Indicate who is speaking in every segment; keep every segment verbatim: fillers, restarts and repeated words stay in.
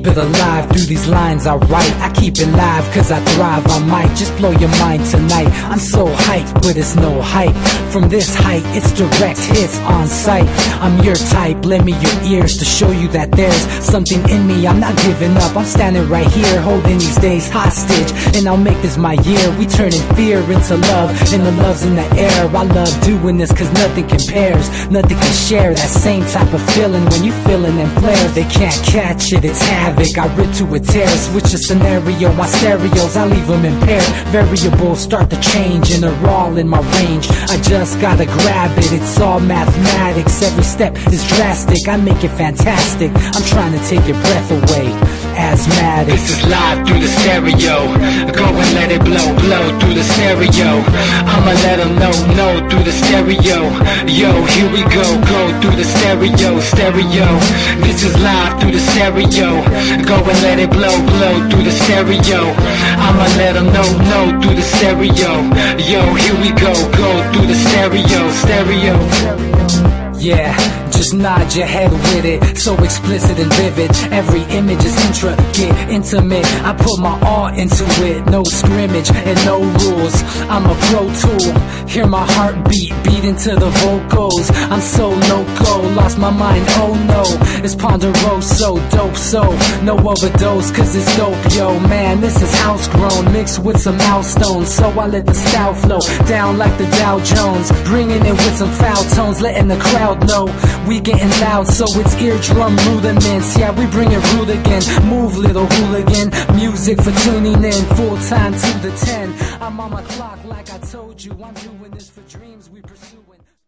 Speaker 1: it alive. Through these lines I write, I keep it live cause I thrive. I might just blow your mind tonight. I'm so hyped, but it's no hype. From this height, it's direct hits on sight. I'm your type, lend me your ears to show you that there's something in me. I'm not giving up, I'm standing right here holding these days hostage, and I'll make this my year. We turning fear into love, and the love's in the air. I love doing this cause nothing compares, nothing can share that same type of feeling when you feeling them flares. They can't catch it, it's havoc. I rip to a tear, switch the scenario. My stereos, I leave them impaired. Variables start to change and they're all in my range. I just gotta grab it, it's all mathematics. Every step is drastic, I make it fantastic. I'm trying to take your breath away. Asthmatic.
Speaker 2: This is live through the stereo. Go and let it blow, blow through the stereo. I'ma let them know, know through the stereo. Yo, here we go, go through the stereo, stereo. This is live through the stereo. Go and let it blow, blow through the stereo. I'ma let them know, know through the stereo. Yo, here we go, go through the stereo, stereo.
Speaker 1: Yeah, just nod your head with it, so explicit and vivid. Every image is intricate, intimate. I put my all into it, no scrimmage and no rules. I'm a pro tool, hear my heartbeat, beat into the vocals. I'm so no-go, lost my mind, oh no. It's ponderoso, dope, so no overdose, cause it's dope, yo. Man, this is house grown, mixed with some milestones. So I let the style flow down like the Dow Jones, bringing it with some foul tones, letting the crowd know we getting loud, so it's eardrum rudiments. Yeah, we bring it rude again. Move, little hooligan. Music for tuning in, full time to the ten. I'm on my clock like I told you. I'm doing this for dreams we pursuing.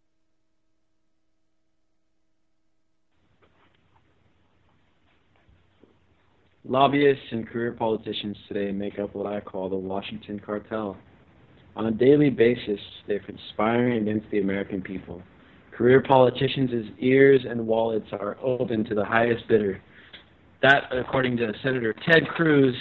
Speaker 3: Lobbyists and career politicians today make up what I call the Washington cartel. On a daily basis, they're conspiring against the American people. Career politicians' ears and wallets are open to the highest bidder. That, according to Senator Ted Cruz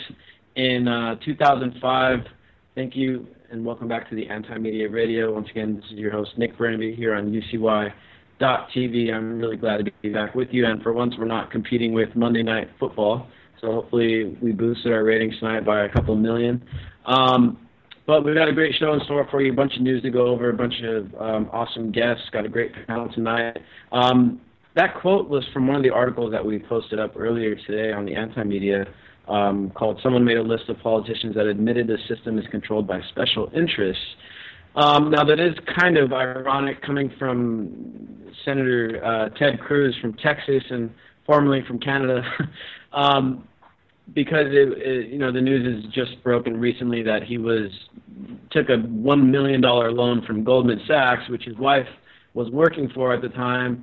Speaker 3: in uh, two thousand five. Thank you, and welcome back to the Anti-Media Radio. Once again, this is your host, Nick Burnby, here on U C Y dot T V. I'm really glad to be back with you, and for once, we're not competing with Monday Night Football, so hopefully we boosted our ratings tonight by a couple million. Um, But we've got a great show in store for you, a bunch of news to go over, a bunch of um, awesome guests, got a great panel tonight. Um, that quote was from one of the articles that we posted up earlier today on the Anti-Media um, called "Someone Made a List of Politicians That Admitted the System is Controlled by Special Interests." Um, now that is kind of ironic coming from Senator uh, Ted Cruz from Texas and formerly from Canada. um, Because it, it, you know, the news has just broken recently that he was took a one million dollar loan from Goldman Sachs, which his wife was working for at the time,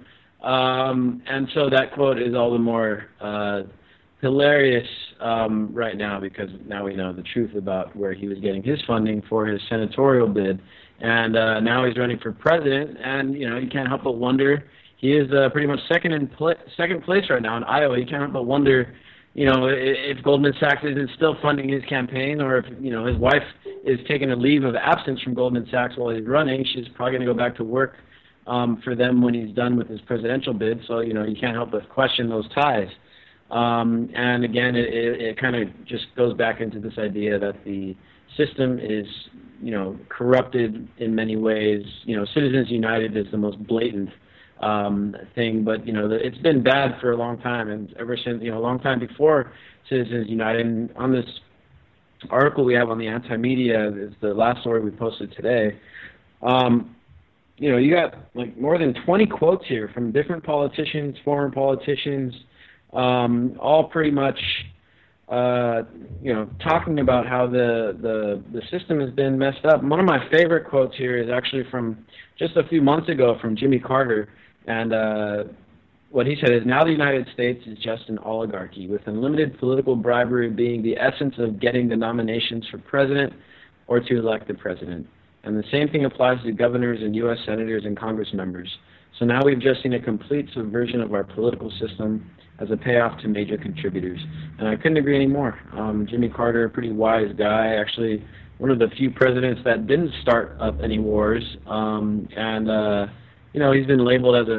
Speaker 3: um, and so that quote is all the more uh, hilarious um, right now because now we know the truth about where he was getting his funding for his senatorial bid, and uh, now he's running for president, and you know you can't help but wonder. He is uh, pretty much second in pl- second place right now in Iowa. You can't help but wonder. You know, if Goldman Sachs isn't still funding his campaign, or if, you know, his wife is taking a leave of absence from Goldman Sachs while he's running, she's probably going to go back to work um, for them when he's done with his presidential bid. So, you know, you can't help but question those ties. Um, and again, it, it, it kind of just goes back into this idea that the system is, you know, corrupted in many ways. You know, Citizens United is the most blatant um thing, but you know the, it's been bad for a long time, and ever since, you know, a long time before Citizens United. And on this article we have on the Anti-Media, is the last story we posted today. Um, you know, you got like more than twenty quotes here from different politicians, former politicians, um, all pretty much, uh, you know, talking about how the, the the system has been messed up. One of my favorite quotes here is actually from just a few months ago from Jimmy Carter. And uh, what he said is, "Now the United States is just an oligarchy, with unlimited political bribery being the essence of getting the nominations for president or to elect the president. And the same thing applies to governors and U S senators and Congress members. So now we've just seen a complete subversion of our political system as a payoff to major contributors." And I couldn't agree anymore. Um, Jimmy Carter, a pretty wise guy, actually one of the few presidents that didn't start up any wars. Um, and, uh, you know, he's been labeled as a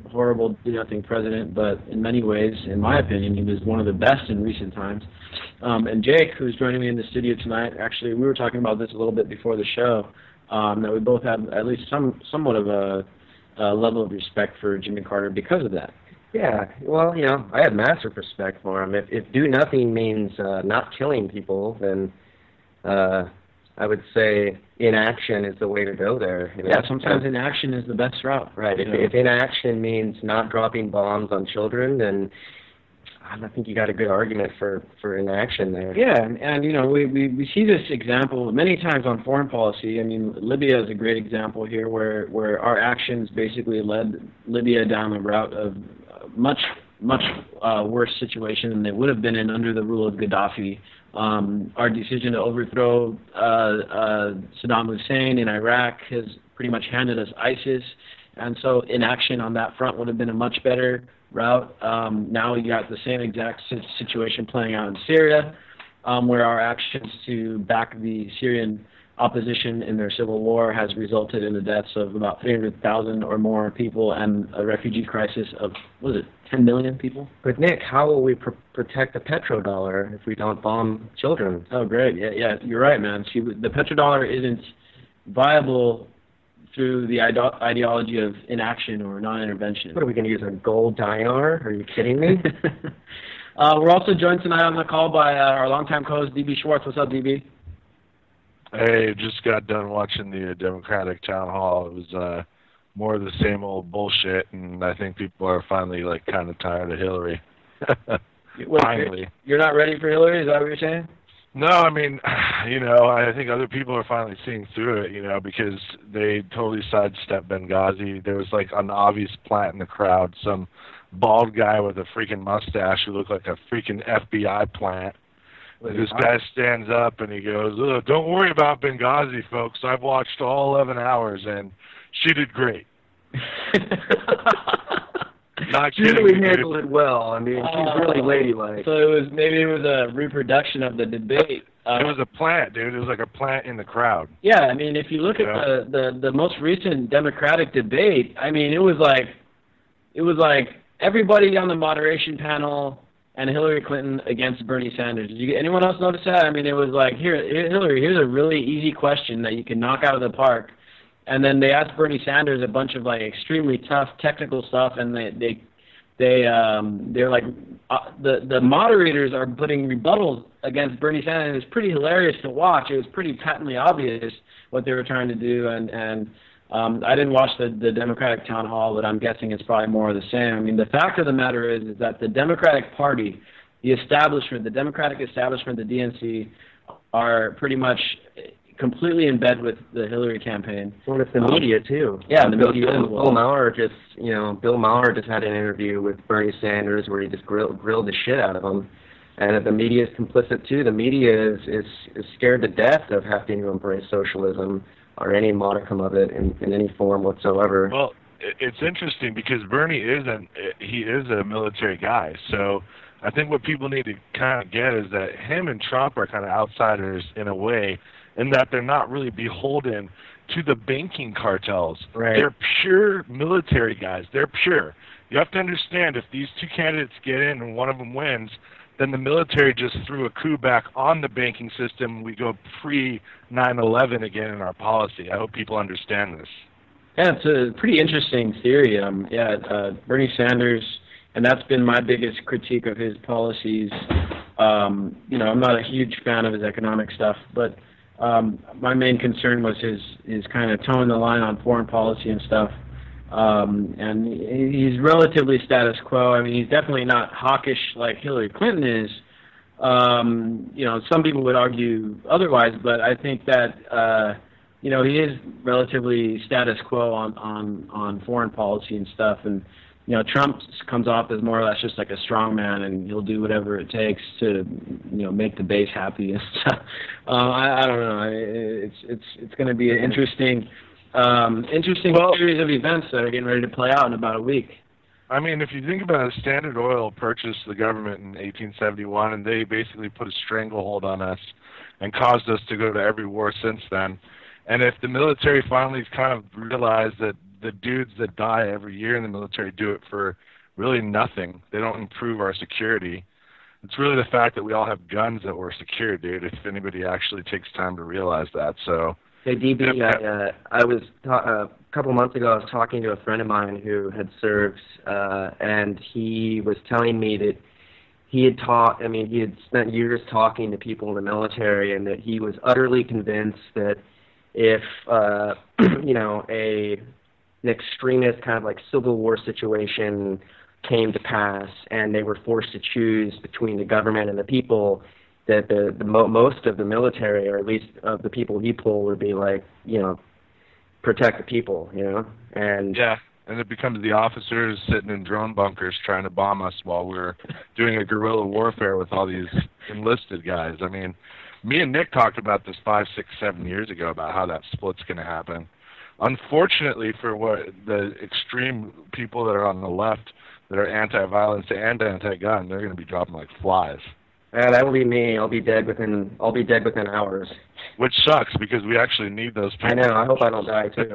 Speaker 3: horrible, do-nothing president, but in many ways, in my opinion, he was one of the best in recent times. Um, and Jake, who's joining me in the studio tonight, actually, we were talking about this a little bit before the show, um, that we both have at least some somewhat of a, a level of respect for Jimmy Carter because of that.
Speaker 4: Yeah, well, you know, I have massive respect for him. If, if do nothing means uh, not killing people, then uh, I would say inaction is the way to go there. You know?
Speaker 3: Yeah, sometimes inaction is the best route.
Speaker 4: Right. If,
Speaker 3: you know?
Speaker 4: if inaction means not dropping bombs on children, then I think you got a good argument for, for inaction there.
Speaker 3: Yeah, and, and you know, we, we, we see this example many times on foreign policy. I mean, Libya is a great example here where, where our actions basically led Libya down the route of much, much uh, worse situation than they would have been in under the rule of Gaddafi. Um, our decision to overthrow uh, uh, Saddam Hussein in Iraq has pretty much handed us ISIS, and so inaction on that front would have been a much better route. Um, now we got the same exact situation playing out in Syria, um, where our actions to back the Syrian opposition in their civil war has resulted in the deaths of about three hundred thousand or more people and a refugee crisis of, what is it, ten million people?
Speaker 4: But Nick, how will we pr protect the petrodollar if we don't bomb children?
Speaker 3: Oh, great. Yeah, yeah, you're right, man. See, the petrodollar isn't viable through the ide ideology of inaction or non-intervention.
Speaker 4: What, are we going to use a gold dinar? Are you kidding me?
Speaker 3: uh, we're also joined tonight on the call by uh, our longtime co-host, D B Schwartz. What's up, D B?
Speaker 5: Hey, just got done watching the uh, Democratic town hall. It was uh, more of the same old bullshit, and I think people are finally like kind of tired of Hillary.
Speaker 3: Wait,
Speaker 5: finally,
Speaker 3: you're not ready for Hillary? Is that what you're saying?
Speaker 5: No, I mean, you know, I think other people are finally seeing through it, you know, because they totally sidestepped Benghazi. There was like an obvious plant in the crowd, some bald guy with a freaking mustache who looked like a freaking F B I plant. This guy stands up and he goes, oh, don't worry about Benghazi, folks. I've watched all eleven hours, and she did great. Not
Speaker 4: she
Speaker 5: kidding.
Speaker 4: really handled it well. I mean, she's
Speaker 3: uh,
Speaker 4: really ladylike.
Speaker 3: So it was maybe it was a reproduction of the debate. Uh,
Speaker 5: it was a plant, dude. It was like a plant in the crowd.
Speaker 3: Yeah, I mean, if you look at
Speaker 5: yeah.
Speaker 3: the, the the most recent Democratic debate, I mean, it was like it was like everybody on the moderation panel and Hillary Clinton against Bernie Sanders. Did you, anyone else notice that? I mean, it was like, here, here, Hillary, here's a really easy question that you can knock out of the park. And then they asked Bernie Sanders a bunch of like extremely tough technical stuff, and they they they um they're like uh, the the moderators are putting rebuttals against Bernie Sanders. It was pretty hilarious to watch. It was pretty patently obvious what they were trying to do, and and um, I didn't watch the the Democratic town hall, but I'm guessing it's probably more of the same. I mean, the fact of the matter is is that the Democratic Party, the establishment, the Democratic establishment, the D N C, are pretty much completely in bed with the Hillary campaign.
Speaker 4: Well, it's the um, media too.
Speaker 3: Yeah, the
Speaker 4: Bill,
Speaker 3: media.
Speaker 4: Bill,
Speaker 3: as well.
Speaker 4: Bill Maher just, you know, Bill Maher just had an interview with Bernie Sanders where he just grilled, grilled the shit out of him, and the media is complicit too. The media is is, is scared to death of having to embrace socialism or any modicum of it in, in any form whatsoever.
Speaker 5: Well, it's interesting because Bernie isn't. He is a military guy, so I think what people need to kind of get is that him and Trump are kind of outsiders in a way, in that they're not really beholden to the banking cartels.
Speaker 4: Right.
Speaker 5: They're pure military guys. They're pure. You have to understand, if these two candidates get in and one of them wins, then the military just threw a coup back on the banking system. We go pre nine eleven again in our policy. I hope people understand this.
Speaker 3: Yeah, it's a pretty interesting theory. Um, yeah, uh, Bernie Sanders, and that's been my biggest critique of his policies. Um, you know, I'm not a huge fan of his economic stuff, but Um, my main concern was his, his kind of towing the line on foreign policy and stuff. Um, and he's relatively status quo. I mean, he's definitely not hawkish like Hillary Clinton is. Um, you know, some people would argue otherwise, but I think that, uh, you know, he is relatively status quo on, on, on foreign policy and stuff. And, you know, Trump comes off as more or less just like a strong man, and he'll do whatever it takes to, you know, make the base happy and stuff. Uh, I, I don't know. It's it's it's going to be an interesting, um, interesting
Speaker 5: well,
Speaker 3: series of events that are getting ready to play out in about a week.
Speaker 5: I mean, if you think about it, Standard Oil purchased the government in eighteen seventy-one, and they basically put a stranglehold on us and caused us to go to every war since then. And if the military finally kind of realized that the dudes that die every year in the military do it for really nothing. They don't improve our security. It's really the fact that we all have guns that we're secure, dude, if anybody actually takes time to realize that. So,
Speaker 4: hey, D B,
Speaker 5: yeah.
Speaker 4: I, uh, I was, ta- uh, a couple months ago, I was talking to a friend of mine who had served, uh, and he was telling me that he had taught, I mean, he had spent years talking to people in the military, and that he was utterly convinced that if, uh, you know, a an extremist kind of like civil war situation came to pass and they were forced to choose between the government and the people, that the, the mo- most of the military, or at least of the people he pulled, would be like, you know, protect the people, you know? And
Speaker 5: yeah, and it becomes the officers sitting in drone bunkers trying to bomb us while we're doing a guerrilla warfare with all these enlisted guys. I mean, me and Nick talked about this five, six, seven years ago about how that split's going to happen. Unfortunately, for what the extreme people that are on the left that are anti-violence and anti-gun, they're going to be dropping like flies.
Speaker 4: Yeah, that will be me. I'll be dead within. I'll be dead within hours.
Speaker 5: Which sucks because we actually need those people.
Speaker 4: I know. I hope I don't die too.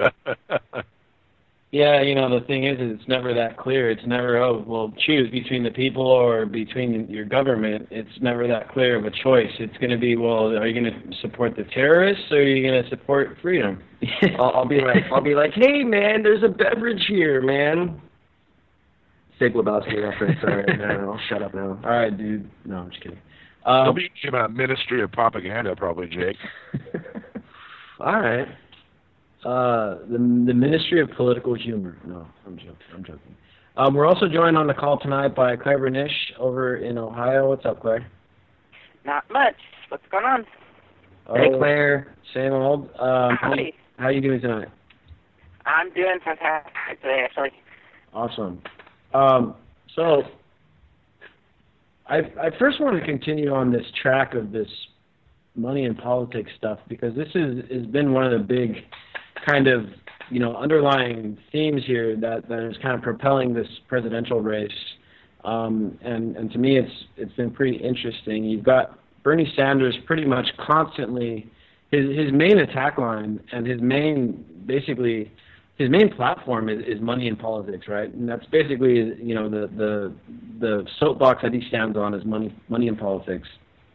Speaker 3: Yeah, you know, the thing is, is it's never that clear. It's never, oh, well, choose between the people or between your government. It's never that clear of a choice. It's going to be, well, are you going to support the terrorists or are you going to support freedom?
Speaker 4: I'll, I'll be like, I'll be like, hey, man, there's a beverage here, man. Big Lebowski reference. Sorry, no, I'll shut up now.
Speaker 3: All right, dude. No, I'm just kidding. Um,
Speaker 5: They'll be about Ministry of Propaganda, probably, Jake.
Speaker 4: All right.
Speaker 3: Uh, the the Ministry of Political Humor. No, I'm joking. I'm joking. Um, we're also joined on the call tonight by Claire Bernish over in Ohio. What's up, Claire?
Speaker 6: Not much. What's going on?
Speaker 3: Oh,
Speaker 4: Hey, Claire.
Speaker 3: Same old. Um, how,
Speaker 6: Howdy.
Speaker 3: how are you doing tonight?
Speaker 6: I'm doing fantastic today, actually.
Speaker 3: Awesome. Um, so, I I first want to continue on this track of this money and politics stuff because this is has been one of the big kind of, you know, underlying themes here that, that is kind of propelling this presidential race. Um, and, and to me, it's it's been pretty interesting. You've got Bernie Sanders pretty much constantly, his his main attack line and his main, basically, his main platform is, is money in politics, right? And that's basically, you know, the the the soapbox that he stands on is money money in politics.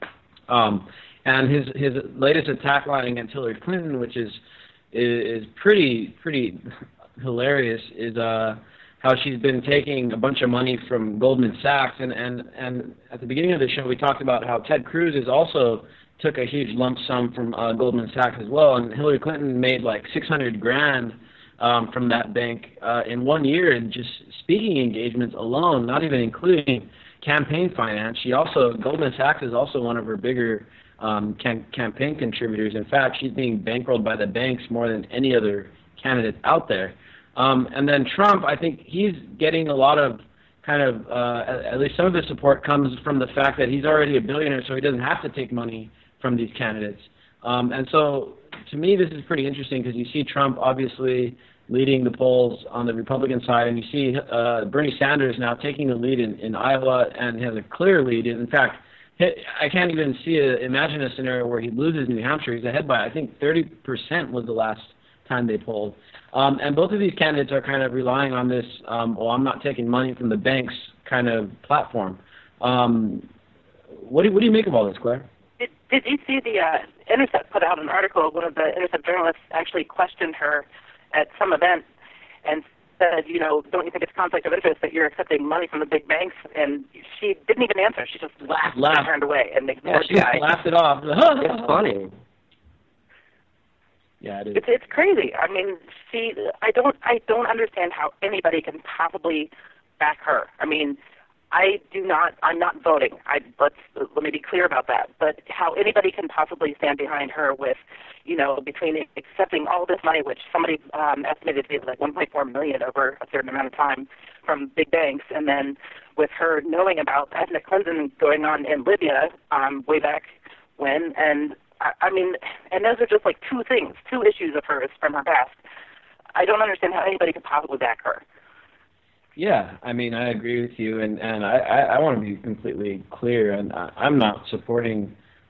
Speaker 3: Um, and his his latest attack line against Hillary Clinton, which is is, is pretty pretty hilarious, is uh, how she's been taking a bunch of money from Goldman Sachs. And, and, and at the beginning of the show, we talked about how Ted Cruz is also took a huge lump sum from uh, Goldman Sachs as well. And Hillary Clinton made like six hundred grand um, from that bank uh, in one year in just speaking engagements alone, not even including campaign finance. She also, Goldman Sachs is also one of her bigger um, cam- campaign contributors. In fact, she's being bankrolled by the banks more than any other candidate out there. Um, and then Trump, I think he's getting a lot of kind of, uh, at, at least some of his support comes from the fact that he's already a billionaire, so he doesn't have to take money from these candidates. Um, and so, to me, this is pretty interesting because you see Trump obviously leading the polls on the Republican side, and you see uh, Bernie Sanders now taking the lead in, in Iowa and has a clear lead. In fact, I can't even see a, imagine a scenario where he loses New Hampshire. He's ahead by, I think, thirty percent was the last time they polled. Um, and both of these candidates are kind of relying on this, um, well, I'm not taking money from the banks kind of platform. Um, what, do, what do you make of all this, Claire?
Speaker 6: Did, did you see the uh, Intercept put out an article? One of the Intercept journalists actually questioned her at some event and said, you know, don't you think it's conflict of interest that you're accepting money from the big banks? And she didn't even answer. She just laughed, laughed. and turned away and ignored
Speaker 3: yeah, she
Speaker 6: the guy.
Speaker 3: laughed it off.
Speaker 4: It's funny.
Speaker 3: Yeah, it is.
Speaker 6: It's it's crazy. I mean, she. I don't. I don't understand how anybody can possibly back her. I mean, I do not. I'm not voting. I let's let me be clear about that. But how anybody can possibly stand behind her with, you know, between accepting all this money, which somebody um, estimated to be like one point four million over a certain amount of time from big banks, and then with her knowing about ethnic cleansing going on in Libya um, way back when, and I mean, and those are just like two things, two issues of hers from her past. I don't understand how anybody could possibly back her.
Speaker 3: Yeah, I mean, I agree with you, and, and I, I, I want to be completely clear, and I, I'm not supporting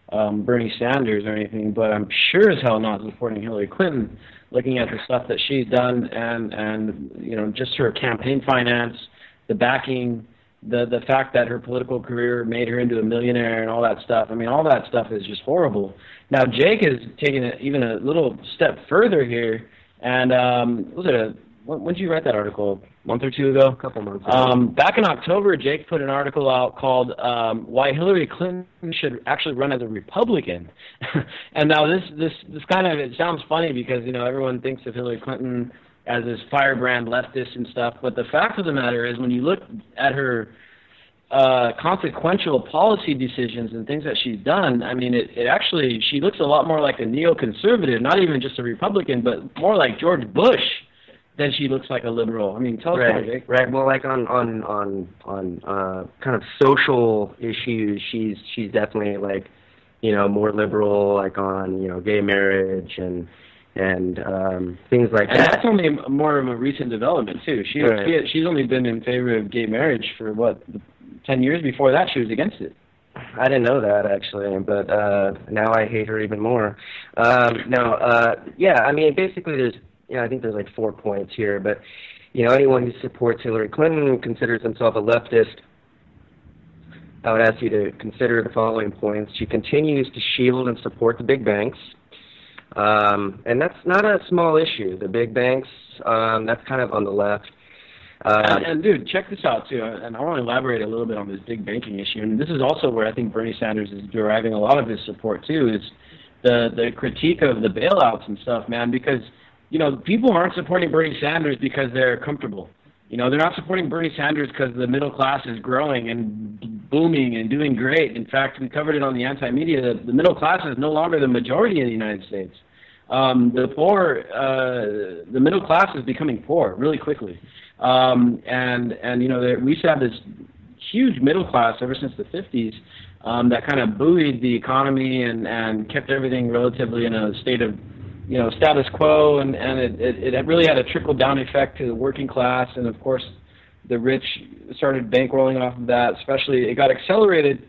Speaker 3: um, Bernie Sanders or anything, but I'm sure as hell not supporting Hillary Clinton, looking at the stuff that she's done and, and you know, just her campaign finance, the backing, the the fact that her political career made her into a millionaire and all that stuff. I mean, all that stuff is just horrible. Now, Jake is taking it even a little step further here, and um, was it a, when, when did you write that article? A month or two ago?
Speaker 4: A couple months ago.
Speaker 3: Um, back in October, Jake put an article out called um, "Why Hillary Clinton Should Actually Run as a Republican." And now this this this kind of, it sounds funny because, you know, everyone thinks of Hillary Clinton as this firebrand leftist and stuff, but the fact of the matter is, when you look at her uh, consequential policy decisions and things that she's done, I mean, it, it actually, she looks a lot more like a neoconservative, not even just a Republican, but more like George Bush than she looks like a liberal. I mean, tell us
Speaker 4: right,
Speaker 3: more, Jake.
Speaker 4: Right. Well, like on on on on uh, kind of social issues, she's she's definitely like, you know, more liberal, like on, you know, gay marriage and and um, things like
Speaker 3: and
Speaker 4: that.
Speaker 3: that's only more of a recent development too. She,
Speaker 4: Right.
Speaker 3: she she's only been in favor of gay marriage for what, ten years. Before that, she was against it.
Speaker 4: I didn't know that actually, but uh, now I hate her even more. Um, no, uh, yeah, I mean, basically, there's, you know, I think there's like four points here, but you know, anyone who supports Hillary Clinton considers himself a leftist. I would ask you to consider the following points. She continues to shield and support the big banks. Um, and that's not a small issue. The big banks, um, that's kind of on the left. Uh,
Speaker 3: and, and dude, check this out too, and I want to elaborate a little bit on this big banking issue. And this is also where I think Bernie Sanders is deriving a lot of his support too, is the the critique of the bailouts and stuff, man. Because, you know, people aren't supporting Bernie Sanders because they're comfortable. You know, they're not supporting Bernie Sanders because the middle class is growing and booming and doing great. In fact, we covered it on the anti-media that the middle class is no longer the majority in the United States. Um, the poor, uh, the middle class is becoming poor really quickly. Um, and, and, you know, there, we used to have this huge middle class ever since the fifties um, that kind of buoyed the economy and, and kept everything relatively in a state of, you know, status quo, and, and it, it, it really had a trickle-down effect to the working class, and of course the rich started bankrolling off of that. Especially, it got accelerated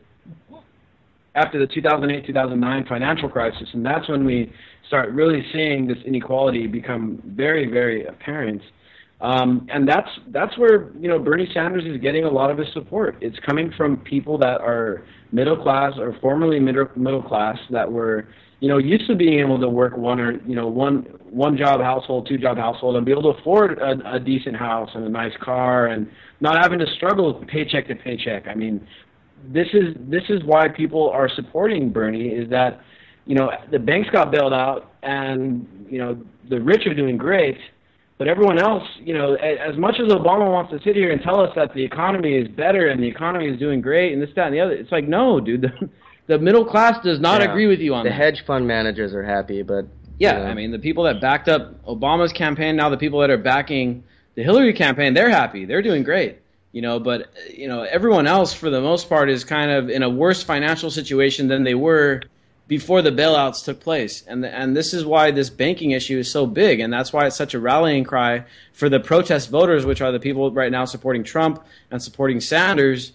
Speaker 3: after the two thousand eight two thousand nine financial crisis, and that's when we start really seeing this inequality become very, very apparent. Um, and that's that's where, you know, Bernie Sanders is getting a lot of his support. It's coming from people that are middle class or formerly middle middle class that were, you know, used to being able to work one or, you know, one one job household, two job household, and be able to afford a, a decent house and a nice car and not having to struggle paycheck to paycheck. I mean, this is this is why people are supporting Bernie, is that, you know, the banks got bailed out and, you know, the rich are doing great, but everyone else, you know, as much as Obama wants to sit here and tell us that the economy is better and the economy is doing great and this, that, and the other, it's like, no, dude, the, the middle class does not
Speaker 4: Yeah.
Speaker 3: agree with you on
Speaker 4: the
Speaker 3: that.
Speaker 4: hedge fund managers are happy, but
Speaker 3: Yeah,
Speaker 4: you know.
Speaker 3: I mean, the people that backed up Obama's campaign, now the people that are backing the Hillary campaign, they're happy. They're doing great. You know, but, you know, everyone else, for the most part, is kind of in a worse financial situation than they were before the bailouts took place. And and this is why this banking issue is so big, and that's why it's such a rallying cry for the protest voters, which are the people right now supporting Trump and supporting Sanders,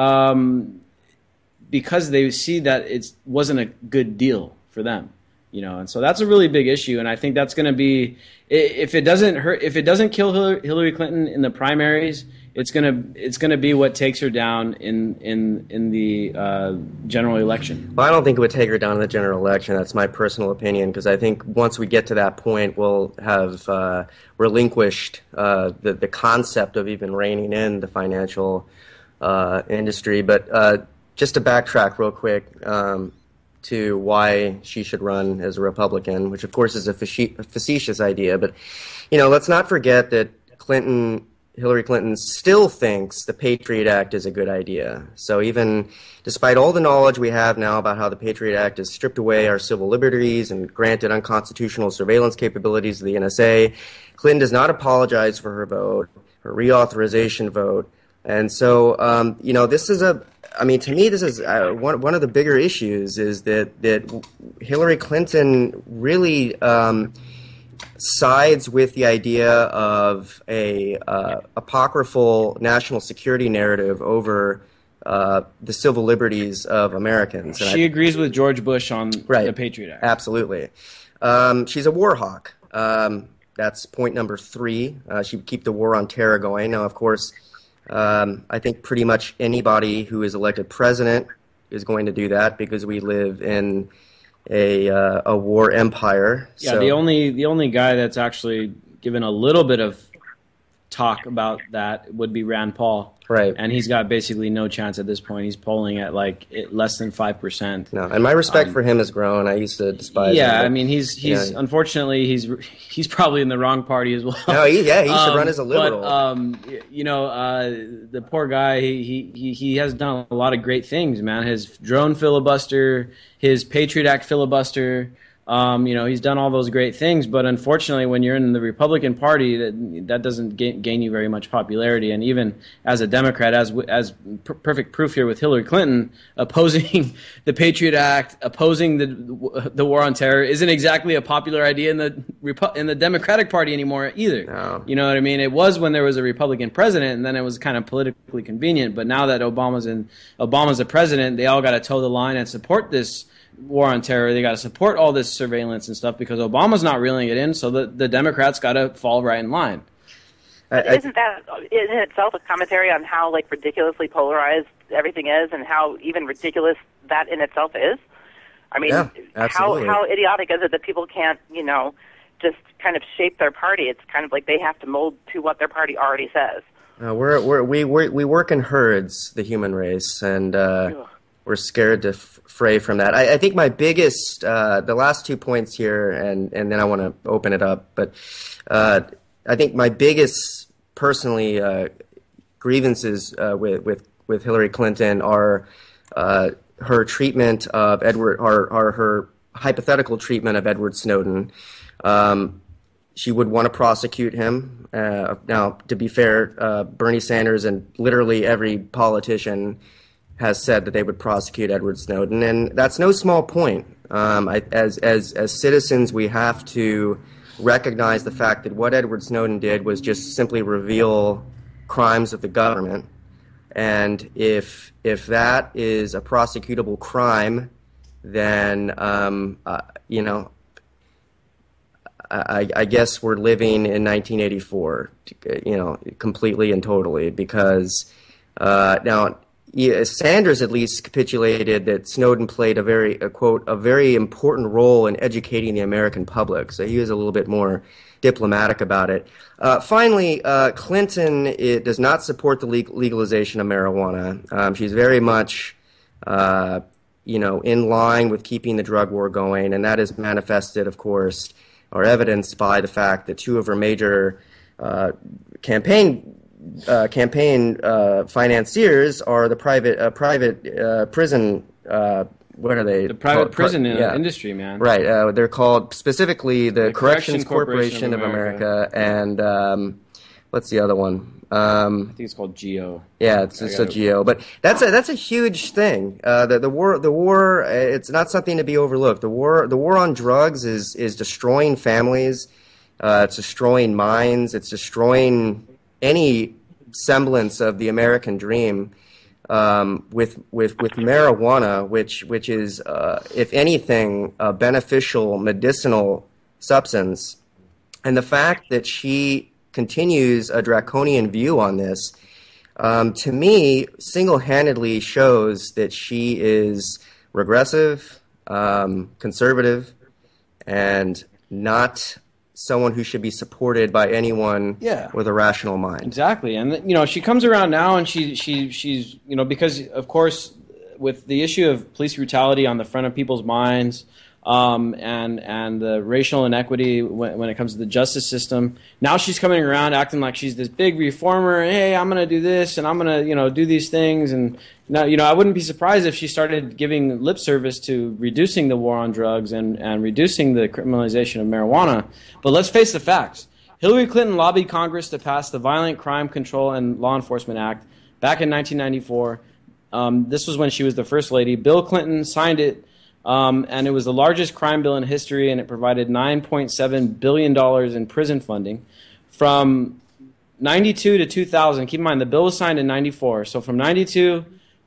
Speaker 3: um, because they see that it wasn't a good deal for them. You know, and so that's a really big issue, and I think that's going to be, if it doesn't hurt, if it doesn't kill Hillary Clinton in the primaries, it's gonna it's gonna be what takes her down in in in the uh, general election.
Speaker 4: Well, I don't think it would take her down in the general election. That's my personal opinion, because I think once we get to that point, we'll have uh, relinquished uh, the the concept of even reining in the financial uh, industry. But uh, just to backtrack real quick. Um, to why she should run as a Republican, which of course is a facetious idea. But, you know, let's not forget that Clinton, Hillary Clinton still thinks the Patriot Act is a good idea. So even despite all the knowledge we have now about how the Patriot Act has stripped away our civil liberties and granted unconstitutional surveillance capabilities to the N S A, Clinton does not apologize for her vote, her reauthorization vote. And so, um, you know, this is a, I mean, to me, this is uh, one one of the bigger issues is that that Hillary Clinton really um, sides with the idea of a uh, apocryphal national security narrative over uh, the civil liberties of Americans. And
Speaker 7: she
Speaker 4: I,
Speaker 7: agrees with George Bush on
Speaker 4: right,
Speaker 7: the Patriot Act.
Speaker 4: Absolutely. Um, she's a war hawk. Um, that's point number three. Uh, she would keep the war on terror going. Now, of course, um, I think pretty much anybody who is elected president is going to do that because we live in a uh, a war empire.
Speaker 7: Yeah,
Speaker 4: so.
Speaker 7: the only the only guy that's actually given a little bit of talk about that would be Rand Paul.
Speaker 4: Right.
Speaker 7: And he's got basically no chance at this point. He's polling at like it, less than five percent.
Speaker 4: No, and my respect
Speaker 7: um,
Speaker 4: for him has grown. I used to despise
Speaker 7: yeah,
Speaker 4: him. Yeah,
Speaker 7: I mean, he's he's
Speaker 4: yeah.
Speaker 7: unfortunately he's he's probably in the wrong party as well.
Speaker 4: No, he, yeah, he should
Speaker 7: um,
Speaker 4: run as a liberal.
Speaker 7: But um, you know, uh, the poor guy, he, he he has done a lot of great things, man. His drone filibuster, his Patriot Act filibuster. Um, you know, he's done all those great things, but unfortunately, when you're in the Republican Party, that that doesn't gain, gain you very much popularity. And even as a Democrat, as as per- perfect proof here with Hillary Clinton opposing the Patriot Act, opposing the the war on terror, isn't exactly a popular idea in the Repu- in the Democratic Party anymore either.
Speaker 4: No.
Speaker 7: You know what I mean? It was when there was a Republican president, and then it was kind of politically convenient. But now that Obama's in Obama's the president, they all got to toe the line and support this war on terror. They got to support all this surveillance and stuff because Obama's not reeling it in, so the, the Democrats got to fall right in line.
Speaker 4: I, I,
Speaker 6: Isn't that in itself a commentary on how like ridiculously polarized everything is and how even ridiculous that in itself is? I mean,
Speaker 4: Yeah,
Speaker 6: how
Speaker 4: absolutely.
Speaker 6: how idiotic is it that people can't, you know, just kind of shape their party? It's kind of like they have to mold to what their party already says.
Speaker 4: uh, we're, we're, we we we work in herds, the human race, and uh,
Speaker 6: Ugh.
Speaker 4: we're scared to f- fray from that. I, I think my biggest, uh, the last two points here, and, and then I want to open it up, but uh, I think my biggest, personally, uh, grievances uh, with, with, with Hillary Clinton are uh, her treatment of Edward, or, or her hypothetical treatment of Edward Snowden. Um, she would want to prosecute him. Uh, now, to be fair, uh, Bernie Sanders and literally every politician has said that they would prosecute Edward Snowden, and that's no small point. Um, I, as as as citizens, we have to recognize the fact that what Edward Snowden did was just simply reveal crimes of the government, and if if that is a prosecutable crime, then um, uh, you know, I, I guess we're living in nineteen eighty-four, you know, completely and totally, because uh, now. Yeah, Sanders at least capitulated that Snowden played a very, a quote, a very important role in educating the American public. So he was a little bit more diplomatic about it. Uh, finally, uh, Clinton it, does not support the leg- legalization of marijuana. Um, she's very much, uh, you know, in line with keeping the drug war going, and that is manifested, of course, or evidenced by the fact that two of her major uh, campaign Uh, campaign uh, financiers are the private uh, private uh, prison. Uh, what are they?
Speaker 7: The private
Speaker 4: called?
Speaker 7: prison
Speaker 4: Pri- yeah.
Speaker 7: industry, man.
Speaker 4: Right. Uh, they're called specifically the,
Speaker 7: The
Speaker 4: Corrections
Speaker 7: Correction
Speaker 4: Corporation,
Speaker 7: Corporation
Speaker 4: of
Speaker 7: of
Speaker 4: America, and um, what's the other one? Um,
Speaker 7: I think it's called Geo.
Speaker 4: yeah, it's
Speaker 7: I
Speaker 4: just a
Speaker 7: gotta-
Speaker 4: geo, but that's a that's a huge thing. Uh, the the war the war uh, it's not something to be overlooked. The war the war on drugs is is destroying families. Uh, it's destroying minds. It's destroying any semblance of the American dream. Um, with with with marijuana, which which is uh, if anything a beneficial medicinal substance, and the fact that she continues a draconian view on this, um, to me, single-handedly shows that she is regressive, um, conservative, and not someone who should be supported by anyone
Speaker 7: Yeah.
Speaker 4: with a rational mind.
Speaker 7: Exactly, and you know she comes around now, and she she she's you know because of course with the issue of police brutality on the front of people's minds, um, and and the racial inequity when, when it comes to the justice system. Now she's coming around acting like she's this big reformer. Hey, I'm going to do this, and I'm going to you know do these things, and now you know I wouldn't be surprised if she started giving lip service to reducing the war on drugs and and reducing the criminalization of marijuana. But let's face the facts. Hillary Clinton lobbied Congress to pass the Violent Crime Control and Law Enforcement Act back in nineteen ninety-four. Um, this was when she was the first lady. Bill Clinton signed it, um, and it was the largest crime bill in history, and it provided nine point seven billion dollars in prison funding. From ninety-two to two thousand, keep in mind the bill was signed in ninety-four, so from ninety-two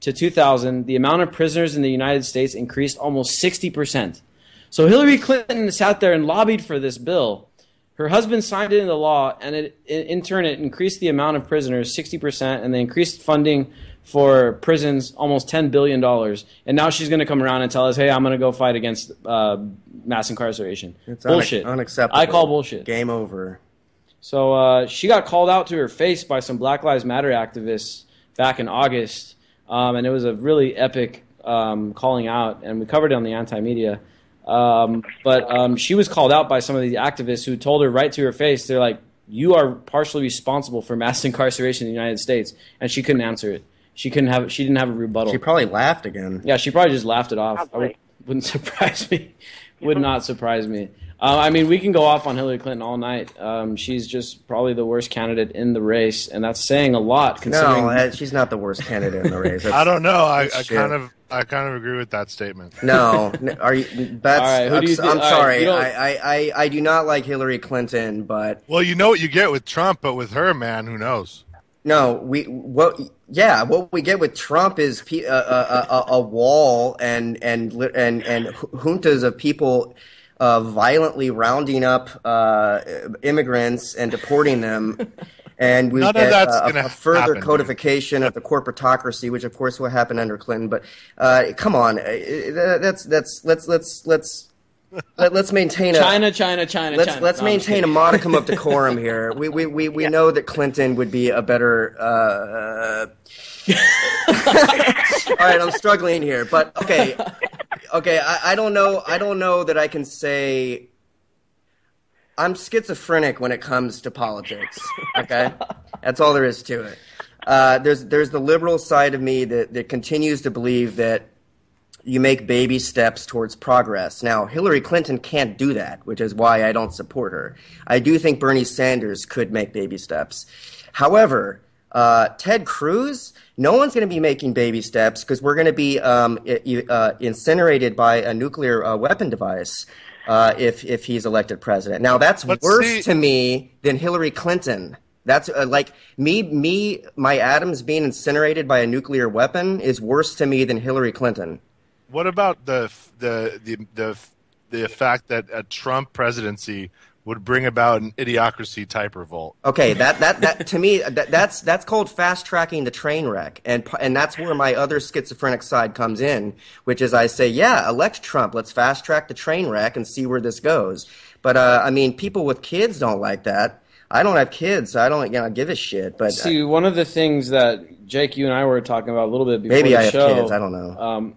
Speaker 7: to two thousand, the amount of prisoners in the United States increased almost sixty percent. So Hillary Clinton sat there and lobbied for this bill. Her husband signed it into law, and it, in turn, it increased the amount of prisoners sixty percent, and they increased funding for prisons almost ten billion dollars. And now she's going to come around and tell us, hey, I'm going to go fight against uh, mass incarceration.
Speaker 4: It's
Speaker 7: bullshit.
Speaker 4: Un- unacceptable.
Speaker 7: I call bullshit.
Speaker 4: Game over.
Speaker 7: So uh, she got called out to her face by some Black Lives Matter activists back in August, um, and it was a really epic um, calling out, and we covered it on the anti-media. Um, but um, she was called out by some of these activists who told her right to her face, they're like, you are partially responsible for mass incarceration in the United States, and she couldn't answer it. She couldn't have. She didn't have a rebuttal.
Speaker 4: She probably laughed again.
Speaker 7: Yeah, she probably just laughed it off. I would, wouldn't surprise me. Would not surprise me. Uh, I mean, we can go off on Hillary Clinton all night. Um, she's just probably the worst candidate in the race, and that's saying a lot. Considering
Speaker 4: no, she's not the worst candidate in the race. That's,
Speaker 5: I don't know. I, I kind of, I kind of agree with that statement.
Speaker 4: No, are you? That's.
Speaker 7: All right, who do you
Speaker 4: I'm, I'm
Speaker 7: think-
Speaker 4: sorry.
Speaker 7: all right,
Speaker 4: I, I, I, I do not like Hillary Clinton, but
Speaker 5: Well, you know what you get with Trump, but with her, man, who knows?
Speaker 4: no, we what? Yeah, what we get with Trump is pe- a, a, a, a wall and and and and juntas of people. Uh, violently rounding up uh, immigrants and deporting them, and we
Speaker 5: None of
Speaker 4: get
Speaker 5: that's
Speaker 4: uh,
Speaker 5: gonna
Speaker 4: a, a further
Speaker 5: happen, dude.
Speaker 4: codification of the corporatocracy, which of course will happen under Clinton. But uh, come on, uh, that's that's let's let's let's let, let's maintain a
Speaker 7: China, China, China,
Speaker 4: let's
Speaker 7: China.
Speaker 4: let's
Speaker 7: No, I'm just
Speaker 4: maintain a
Speaker 7: kidding.
Speaker 4: modicum of decorum here. We we we, we know that Clinton would be a better. Uh, all right, I'm struggling here, but okay. Okay, I, I don't know. I don't know that I can say I'm schizophrenic when it comes to politics. Okay, that's all there is to it. Uh, there's there's the liberal side of me that, that continues to believe that you make baby steps towards progress. Now, Hillary Clinton can't do that, which is why I don't support her. I do think Bernie Sanders could make baby steps. However, uh, Ted Cruz. No one's going to be making baby steps because we're going to be um, uh, incinerated by a nuclear uh, weapon device uh, if if he's elected president. Now that's
Speaker 5: Let's
Speaker 4: worse
Speaker 5: see.
Speaker 4: to me than Hillary Clinton. That's uh, like me me my atoms being incinerated by a nuclear weapon is worse to me than Hillary Clinton.
Speaker 5: What about the the the the, the fact that a Trump presidency would bring about an idiocracy type revolt?
Speaker 4: Okay, that that that to me that, that's that's called fast tracking the train wreck, and and that's where my other schizophrenic side comes in, which is I say, yeah, elect Trump, let's fast track the train wreck and see where this goes. But uh, I mean, people with kids don't like that. I don't have kids, so I don't you know give a shit. But
Speaker 7: See, one of the things that Jake, you and I were talking about a little bit before
Speaker 4: maybe
Speaker 7: the
Speaker 4: I have
Speaker 7: show,
Speaker 4: kids. I don't know.
Speaker 7: Um,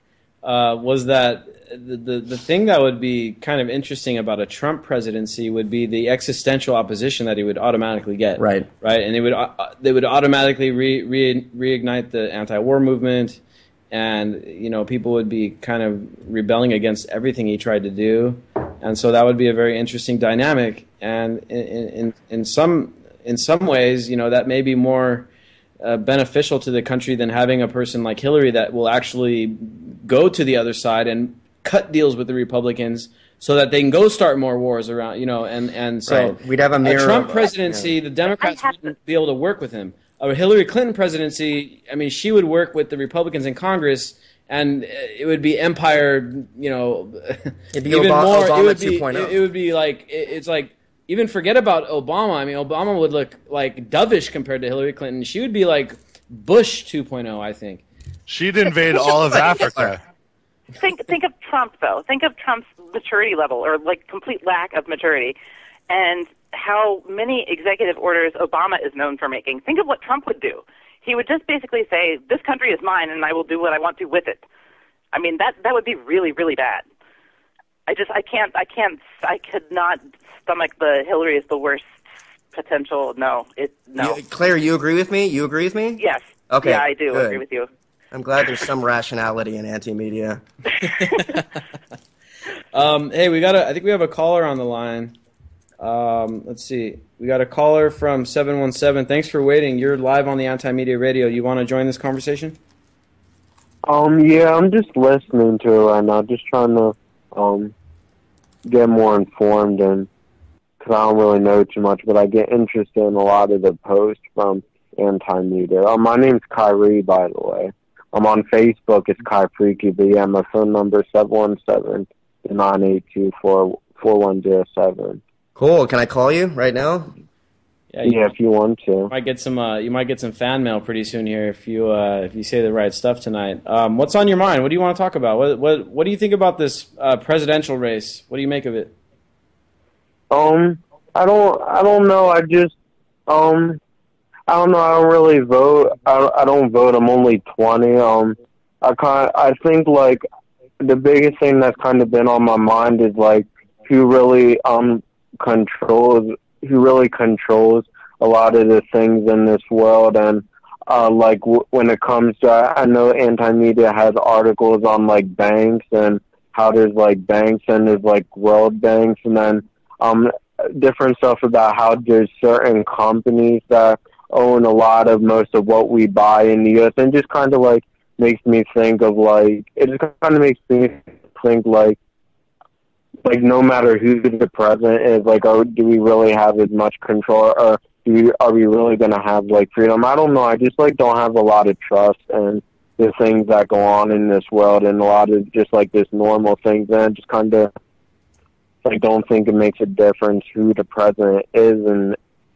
Speaker 7: uh, was that the, the the thing that would be kind of interesting about a Trump presidency would be the existential opposition that he would automatically get.
Speaker 4: Right.
Speaker 7: Right, and they would uh, they would automatically re, re, reignite the anti-war movement, and you know people would be kind of rebelling against everything he tried to do, and so that would be a very interesting dynamic. And in in, in some in some ways, you know, that may be more uh, beneficial to the country than having a person like Hillary that will actually go to the other side and cut deals with the Republicans so that they can go start more wars around, you know, and, and so
Speaker 4: Right. We'd have a mirror
Speaker 7: Trump
Speaker 4: of-
Speaker 7: presidency,
Speaker 4: yeah.
Speaker 7: the Democrats
Speaker 6: I have
Speaker 7: wouldn't be able to work with him. A Hillary Clinton presidency, I mean, she would work with the Republicans in Congress, and it would be empire, you know,
Speaker 4: It'd be
Speaker 7: even
Speaker 4: Obama-
Speaker 7: more. It
Speaker 4: Obama
Speaker 7: would be,
Speaker 4: two point oh.
Speaker 7: it, it would be like, it, it's like, even forget about Obama. I mean, Obama would look like dovish compared to Hillary Clinton. She would be like Bush two point oh, I think.
Speaker 5: She'd invade all of Africa.
Speaker 6: Think think of Trump though. Think of Trump's maturity level, or like complete lack of maturity, and how many executive orders Obama is known for making. Think of what Trump would do. He would just basically say, "This country is mine, and I will do what I want to with it." I mean, that that would be really, really bad. I just I can't I can't I could not stomach the Hillary is the worst potential. No, it no.
Speaker 4: You, Claire, you agree with me? You agree with me?
Speaker 6: Yes.
Speaker 4: Okay,
Speaker 6: Yeah, I do
Speaker 4: good.
Speaker 6: agree with you.
Speaker 4: I'm glad there's some rationality in anti-media.
Speaker 7: Um, hey, we got a. I think we have a caller on the line. Um, let's see. We got a caller from seven one seven. Thanks for waiting. You're live on the Anti-Media Radio. You want to join this conversation?
Speaker 8: Um, yeah, I'm just listening to it right now, just trying to um get more informed, and because I don't really know too much, but I get interested in a lot of the posts from Anti-Media. Uh, my name's Kyrie, by the way. I'm on Facebook. It's Kai Freaky. But yeah, my phone number is seven one seven, nine eight two, four one zero seven.
Speaker 9: Cool. Can I call you right now?
Speaker 7: Yeah, you
Speaker 8: Yeah, if you want to.
Speaker 7: might get some. Uh, you might get some fan mail pretty soon here if you uh, if you say the right stuff tonight. Um, what's on your mind? What do you want to talk about? What what what do you think about this uh, presidential race? What do you make of it?
Speaker 8: Um, I don't, I don't know. I just, um, I don't know. I don't really vote. I, I don't vote. I'm only twenty. Um, I kind, I think like the biggest thing that's kind of been on my mind is like who really um controls, who really controls a lot of the things in this world. And uh, like w- when it comes to, I know Anti-Media has articles on like banks and how there's like banks and there's like world banks, and then um different stuff about how there's certain companies that own a lot of most of what we buy in the U S, and just kind of like makes me think of like, it just kind of makes me think like, like no matter who the president is, like, are, do we really have as much control, or do we, are we really going to have like freedom? I don't know. I just like don't have a lot of trust in the things that go on in this world, and a lot of just like this normal things, and just kind of I don't think it makes a difference who the president is in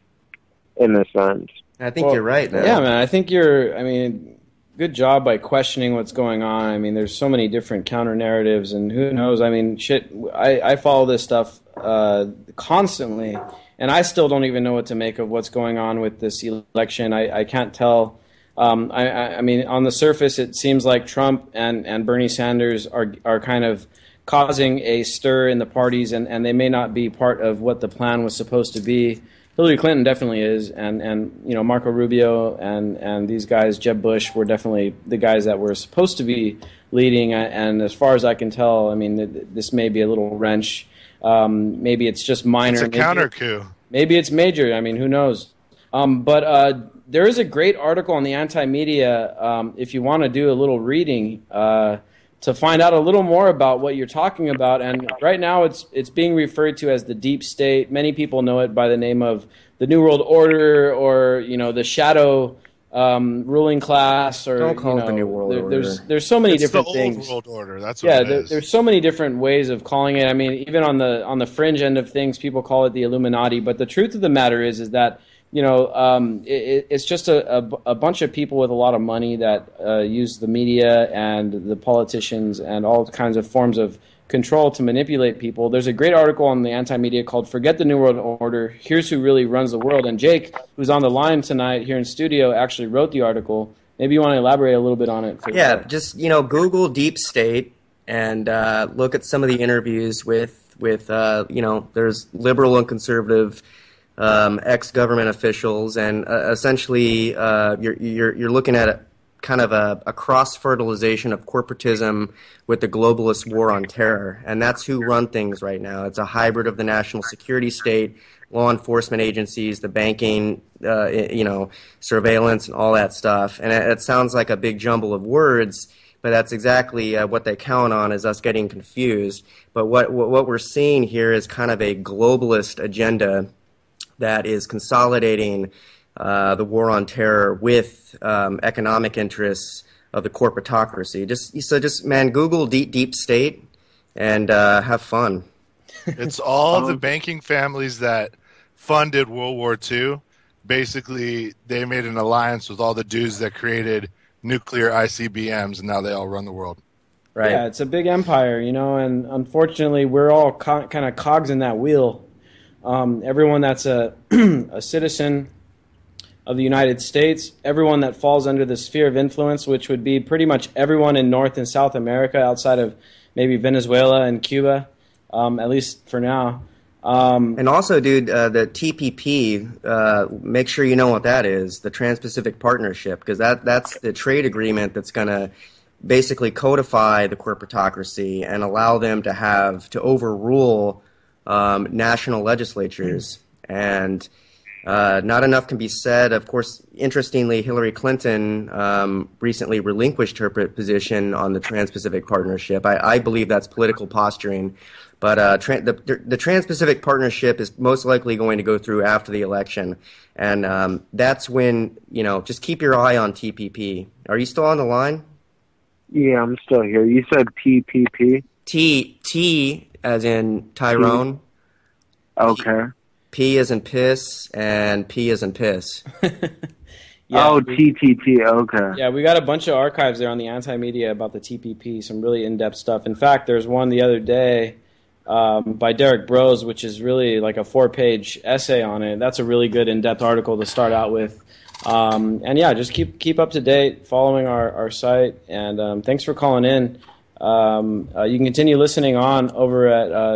Speaker 8: in a sense.
Speaker 9: I think
Speaker 7: Well,
Speaker 9: you're right, man.
Speaker 7: Yeah, man. I think you're. I mean, good job by questioning what's going on. I mean, there's so many different counter narratives, and who knows? I mean, shit. I, I follow this stuff uh, constantly, and I still don't even know what to make of what's going on with this election. I, I can't tell. Um, I, I, I mean, on the surface, it seems like Trump and, and Bernie Sanders are are kind of causing a stir in the parties, and, and they may not be part of what the plan was supposed to be. Hillary Clinton definitely is, and, and you know Marco Rubio and, and these guys, Jeb Bush, were definitely the guys that were supposed to be leading. And as far as I can tell, I mean, this may be a little wrench. Um, maybe it's just minor.
Speaker 5: It's a
Speaker 7: maybe,
Speaker 5: counter coup.
Speaker 7: Maybe it's major. I mean, who knows? Um, but uh, there is a great article on the Anti-Media, um, if you want to do a little reading, uh, to find out a little more about what you're talking about. And right now it's it's being referred to as the deep state. Many people know it by the name of the New World Order, or, you know, the shadow um, ruling class, or
Speaker 9: Don't call
Speaker 7: you
Speaker 9: it
Speaker 7: know,
Speaker 9: the New World
Speaker 7: there,
Speaker 9: Order.
Speaker 7: There's there's so many
Speaker 5: It's
Speaker 7: different
Speaker 5: the old
Speaker 7: things.
Speaker 5: world order. That's what
Speaker 7: Yeah,
Speaker 5: it
Speaker 7: there,
Speaker 5: is.
Speaker 7: there's so many different ways of calling it. I mean, even on the on the fringe end of things, people call it the Illuminati. But the truth of the matter is, is that you know, um, it, it's just a, a, a bunch of people with a lot of money that uh, use the media and the politicians and all kinds of forms of control to manipulate people. There's a great article on the Anti-Media called "Forget the New World Order. Here's who really runs the world." And Jake, who's on the line tonight here in studio, actually wrote the article. Maybe you want to elaborate a little bit on it. For
Speaker 9: Yeah, just, you know, Google deep state and uh, look at some of the interviews with, with uh, you know, there's liberal and conservative um, ex-government officials, and uh, essentially uh, you're, you're, you're looking at a, kind of a, a cross-fertilization of corporatism with the globalist war on terror, and that's who run things right now. It's a hybrid of the national security state, law enforcement agencies, the banking, uh, you know, surveillance, and all that stuff. And it, it sounds like a big jumble of words, but that's exactly uh, what they count on, is us getting confused. But what, what what we're seeing here is kind of a globalist agenda that is consolidating uh, the war on terror with um, economic interests of the corporatocracy. Just so, just man, Google deep deep state and uh, have fun.
Speaker 5: It's all the banking families that funded World War Two. Basically, they made an alliance with all the dudes that created nuclear I C B Ms, and now they all run the world.
Speaker 9: Right.
Speaker 7: Yeah, it's a big empire, you know, and unfortunately, we're all co- kind of cogs in that wheel. Um, everyone that's a a citizen of the United States, everyone that falls under the sphere of influence, which would be pretty much everyone in North and South America outside of maybe Venezuela and Cuba, um, at least for now. Um,
Speaker 9: And also, dude, uh, the T P P, uh, make sure you know what that is, the Trans-Pacific Partnership, because that, that's the trade agreement that's going to basically codify the corporatocracy and allow them to have, to overrule um, national legislatures. And uh, not enough can be said. Of course, interestingly, Hillary Clinton um, recently relinquished her position on the Trans-Pacific Partnership. I, I believe that's political posturing. But uh, tra- the, the Trans-Pacific Partnership is most likely going to go through after the election. And um, that's when, you know, just keep your eye on T P P. Are you still on the line?
Speaker 8: Yeah, I'm still here. You said P P P?
Speaker 9: T, T as in Tyrone.
Speaker 8: Okay.
Speaker 9: P, P as in piss, and P as in piss.
Speaker 7: Yeah,
Speaker 8: oh,
Speaker 7: we-
Speaker 8: T T T, okay.
Speaker 7: Yeah, we got a bunch of archives there on the anti-media about the T P P, some really in-depth stuff. In fact, there's one the other day um, by Derek Brose, which is really like a four-page essay on it. That's a really good in-depth article to start out with. Um, and yeah, just keep keep up to date, following our, our site, and um, thanks for calling in. Um, uh, you can continue listening on over at uh,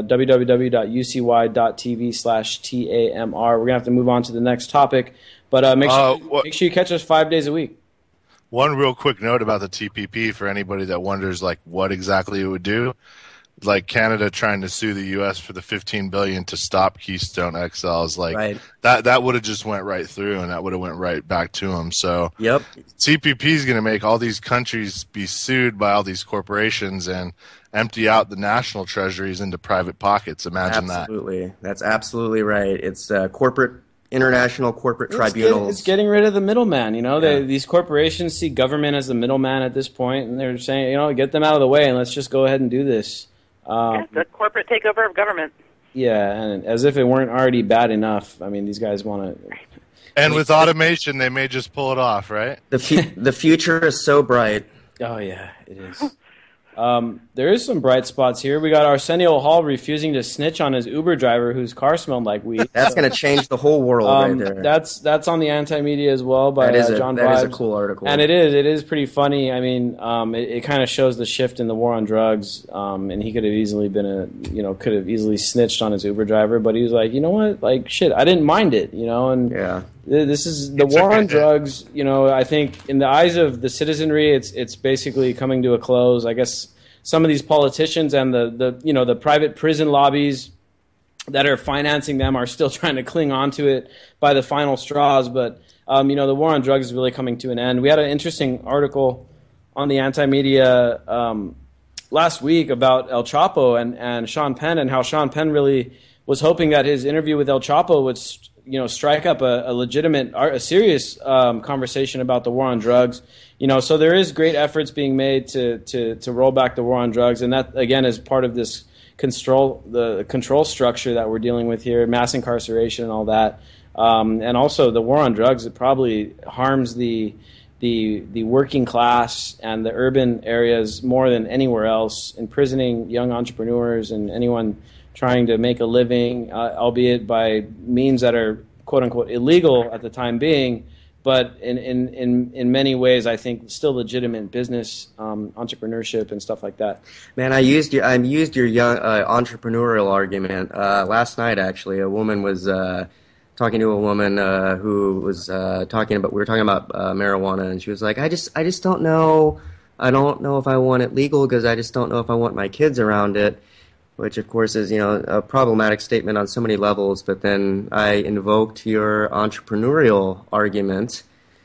Speaker 7: www.ucy.tv slash TAMR. We're going to have to move on to the next topic, but uh, make,
Speaker 5: Uh,
Speaker 7: sure,
Speaker 5: what-
Speaker 7: make sure you catch us five days a week.
Speaker 5: One real quick note about the T P P for anybody that wonders like what exactly it would do. Like Canada trying to sue the U S for the fifteen billion dollars to stop Keystone X L is like
Speaker 9: Right.
Speaker 5: that. That would have just went right through, and that would have went right back to them. So
Speaker 9: Yep.
Speaker 5: T P P is going to make all these countries be sued by all these corporations and empty out the national treasuries into private pockets. Imagine that.
Speaker 9: Absolutely. That's absolutely right. It's uh, corporate, international corporate
Speaker 7: It's, get-
Speaker 9: tribunals.
Speaker 7: it's getting rid of the middleman. You know, they,
Speaker 9: Yeah.
Speaker 7: these corporations see government as the middleman at this point, and they're saying, you know, get them out of the way and let's just go ahead and do this. Um,
Speaker 6: Yeah, the corporate takeover of government.
Speaker 7: yeah, and as if it weren't already bad enough. I mean, these guys want to.
Speaker 5: And with automation, they may just pull it off, right?
Speaker 9: the, fu- the future is so bright.
Speaker 7: Oh yeah, it is. Um, there is some bright spots here. We got Arsenio Hall refusing to snitch on his Uber driver whose car smelled like weed.
Speaker 9: That's going to change the whole world
Speaker 7: Um,
Speaker 9: right there.
Speaker 7: That's that's on the anti-media as well by
Speaker 9: That is
Speaker 7: uh,
Speaker 9: a,
Speaker 7: John
Speaker 9: that is a
Speaker 7: Vibes.
Speaker 9: cool article.
Speaker 7: And it is, it is pretty funny. I mean, um, it, it kind of shows the shift in the war on drugs. Um, and he could have easily been a, you know, could have easily snitched on his Uber driver, but he was like, you know what, like shit, I didn't mind it, you know. And
Speaker 9: Yeah.
Speaker 7: th- this is the
Speaker 5: It's
Speaker 7: war
Speaker 5: okay.
Speaker 7: on drugs. You know, I think in the eyes of the citizenry, it's it's basically coming to a close. I guess some of these politicians and the the you know the private prison lobbies that are financing them are still trying to cling on to it by the final straws. But, um, you know, the war on drugs is really coming to an end. We had an interesting article on the anti-media um, last week about El Chapo and, and Sean Penn, and how Sean Penn really was hoping that his interview with El Chapo would, you know, strike up a, a legitimate, a serious um, conversation about the war on drugs. You know, so there is great efforts being made to, to, to roll back the war on drugs, and that, again, is part of this control the control structure that we're dealing with here, mass incarceration and all that, um, and also the war on drugs. It probably harms the the the working class and the urban areas more than anywhere else, imprisoning young entrepreneurs and anyone trying to make a living, uh, albeit by means that are quote unquote illegal at the time being. But in, in, in, in many ways, I think still legitimate business, um, entrepreneurship, and stuff like that.
Speaker 9: Man, I used your I used your young uh, entrepreneurial argument uh, last night. Actually, a woman was uh, talking to a woman uh, who was uh, talking about we were talking about uh, marijuana, and she was like, "I just I just don't know. I don't know if I want it legal because I just don't know if I want my kids around it." Which, of course, is you know a problematic statement on so many levels. But then I invoked your entrepreneurial argument,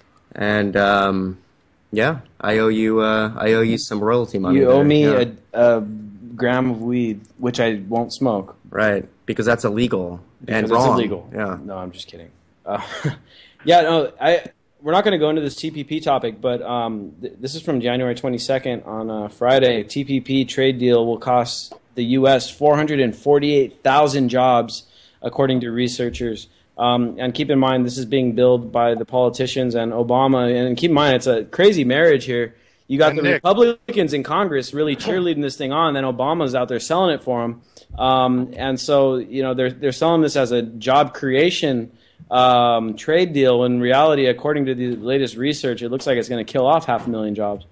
Speaker 9: and um, yeah, I owe you uh, I owe you some royalty money.
Speaker 7: You owe
Speaker 9: there.
Speaker 7: me
Speaker 9: Yeah.
Speaker 7: a, a gram of weed, which I won't smoke.
Speaker 9: Right, because that's illegal
Speaker 7: Because
Speaker 9: and
Speaker 7: it's
Speaker 9: wrong.
Speaker 7: illegal.
Speaker 9: Yeah.
Speaker 7: No, I'm just kidding. Uh, yeah, no, I. We're not going to go into this T P P topic, but um, th- this is from January twenty-second on uh, Friday. T P P trade deal will cost the U S four hundred forty-eight thousand jobs, according to researchers. Um, and keep in mind, this is being billed by the politicians and Obama. And keep in mind, it's a crazy marriage here. You got
Speaker 5: And
Speaker 7: the
Speaker 5: Nick.
Speaker 7: Republicans in Congress really cheerleading this thing on, then Obama's out there selling it for them. Um, and so, you know, they're they're selling this as a job creation um, trade deal. When in reality, according to the latest research, it looks like it's going to kill off half a million jobs.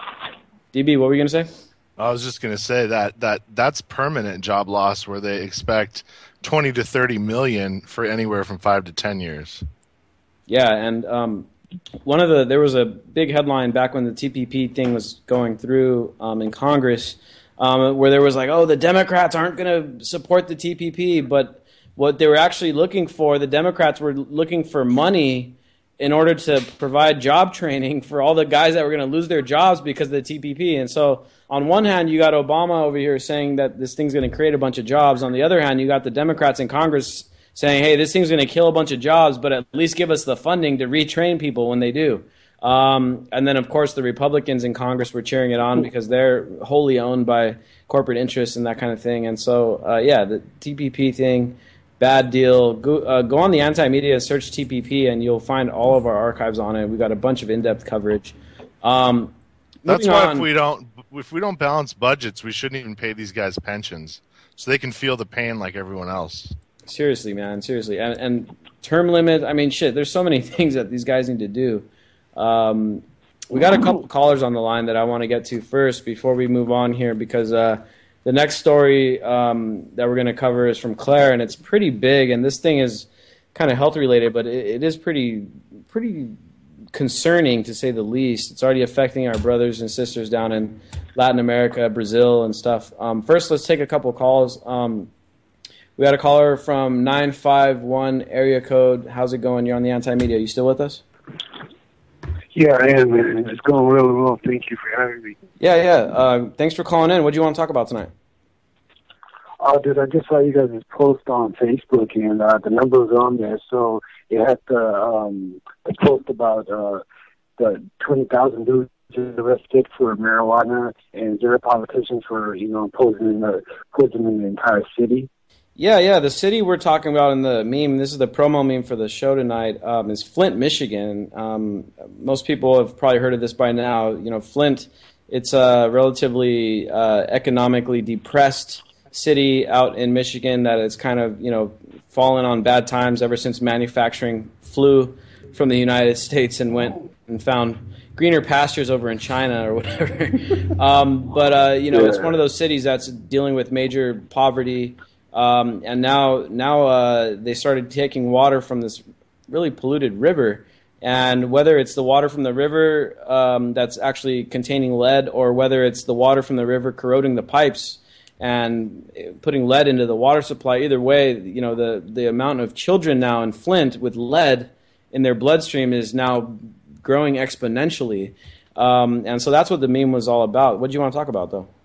Speaker 7: D B, what were you going to say?
Speaker 5: I was just going to say that that that's permanent job loss, where they expect twenty to thirty million for anywhere from five to ten years.
Speaker 7: Yeah, and um, one of the there was a big headline back when the T P P thing was going through um, in Congress, um, where there was like, oh, the Democrats aren't going to support the T P P, but what they were actually looking for, the Democrats were looking for money in order to provide job training for all the guys that were going to lose their jobs because of the T P P. And so on one hand, you got Obama over here saying that this thing's going to create a bunch of jobs. On the other hand, you got the Democrats in Congress saying, hey, this thing's going to kill a bunch of jobs, but at least give us the funding to retrain people when they do. Um, and then, of course, the Republicans in Congress were cheering it on because they're wholly owned by corporate interests and that kind of thing. And so, uh, yeah, the T P P thing, bad deal. Go, uh, go on the Anti-Media, search T P P, and you'll find all of our archives on it. We've got a bunch of in-depth coverage. Um,
Speaker 5: That's why
Speaker 7: on,
Speaker 5: if we don't if we don't balance budgets, we shouldn't even pay these guys pensions, so they can feel the pain like everyone else.
Speaker 7: Seriously, man, seriously. And, and term limit, I mean, shit, there's so many things that these guys need to do. Um, we got a couple callers on the line that I want to get to first before we move on here, because uh, the next story um, that we're going to cover is from Claire, and it's pretty big, and this thing is kind of health related, but it, it is pretty pretty concerning to say the least. It's already affecting our brothers and sisters down in Latin America, Brazil, and stuff. Um, first, let's take a couple calls. Um, we got a caller from nine five one area code. How's it going? You're on the Anti-Media. You still with us?
Speaker 10: Yeah, I am, man. It's going really well. Thank you for having me.
Speaker 7: Yeah, yeah. Uh, thanks for calling in. What do you want to talk about tonight?
Speaker 10: Oh, dude, I just saw you guys' post on Facebook, and uh, the number was on there. So it had the, um, the post about uh, the twenty thousand dudes arrested for marijuana and zero politicians for, you know, posing the prison in the entire city.
Speaker 7: Yeah, yeah. The city we're talking about in the meme, this is the promo meme for the show tonight, um, is Flint, Michigan. Um, most people have probably heard of this by now. You know, Flint, it's a relatively uh, economically depressed city out in Michigan that has kind of, you know, fallen on bad times ever since manufacturing flew from the United States and went and found greener pastures over in China or whatever. um, but, uh, you know, it's one of those cities that's dealing with major poverty. Um, and now, now uh, they started taking water from this really polluted river, and whether it's the water from the river um, that's actually containing lead, or whether it's the water from the river corroding the pipes and putting lead into the water supply, either way, you know, the the amount of children now in Flint with lead in their bloodstream is now growing exponentially, um, and so that's what the meme was all about. What do you want to talk about, though?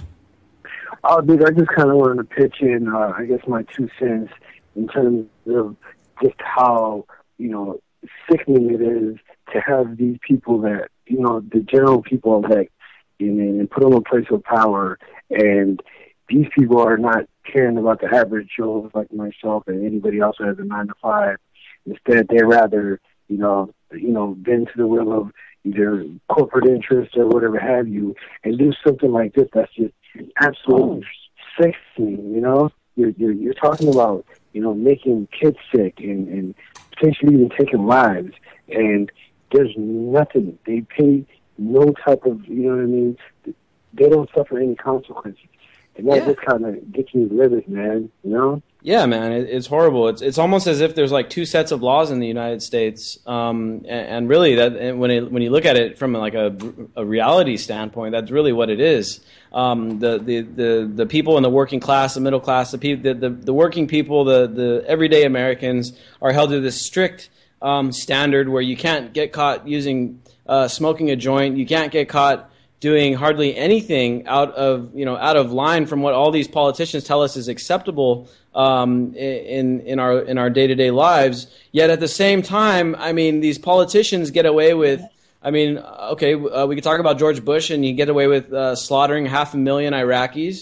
Speaker 10: Oh, dude, I just kind of wanted to pitch in, uh, I guess, my two cents in terms of just how, you know, sickening it is to have these people that, you know, the general people elect and, and put them in a place of power, and these people are not caring about the average Joe like myself and anybody else who has a nine to five. Instead, they rather, you know, you know, bend to the will of either corporate interests or whatever have you, and do something like this that's just absolutely sickening. You know, you're you're you're talking about, you know, making kids sick and, and potentially even taking lives, and there's nothing. They pay no type of, you know what I mean? They don't suffer any consequences, and that
Speaker 7: Yeah.
Speaker 10: just kind of gets me livid, man. You know?
Speaker 7: Yeah, man, it, it's horrible. It's it's almost as if there's like two sets of laws in the United States, um, and, and really that and when it, when you look at it from like a, a reality standpoint, that's really what it is. Um, the, the the the people in the working class, the middle class, the people, the, the, the working people, the the everyday Americans are held to this strict um, standard where you can't get caught using uh, smoking a joint, you can't get caught doing hardly anything out of you know out of line from what all these politicians tell us is acceptable um, in in our in our day-to-day lives. Yet at the same time, I mean, these politicians get away with. I mean, okay, uh, we could talk about George Bush, and you get away with uh, slaughtering half a million Iraqis.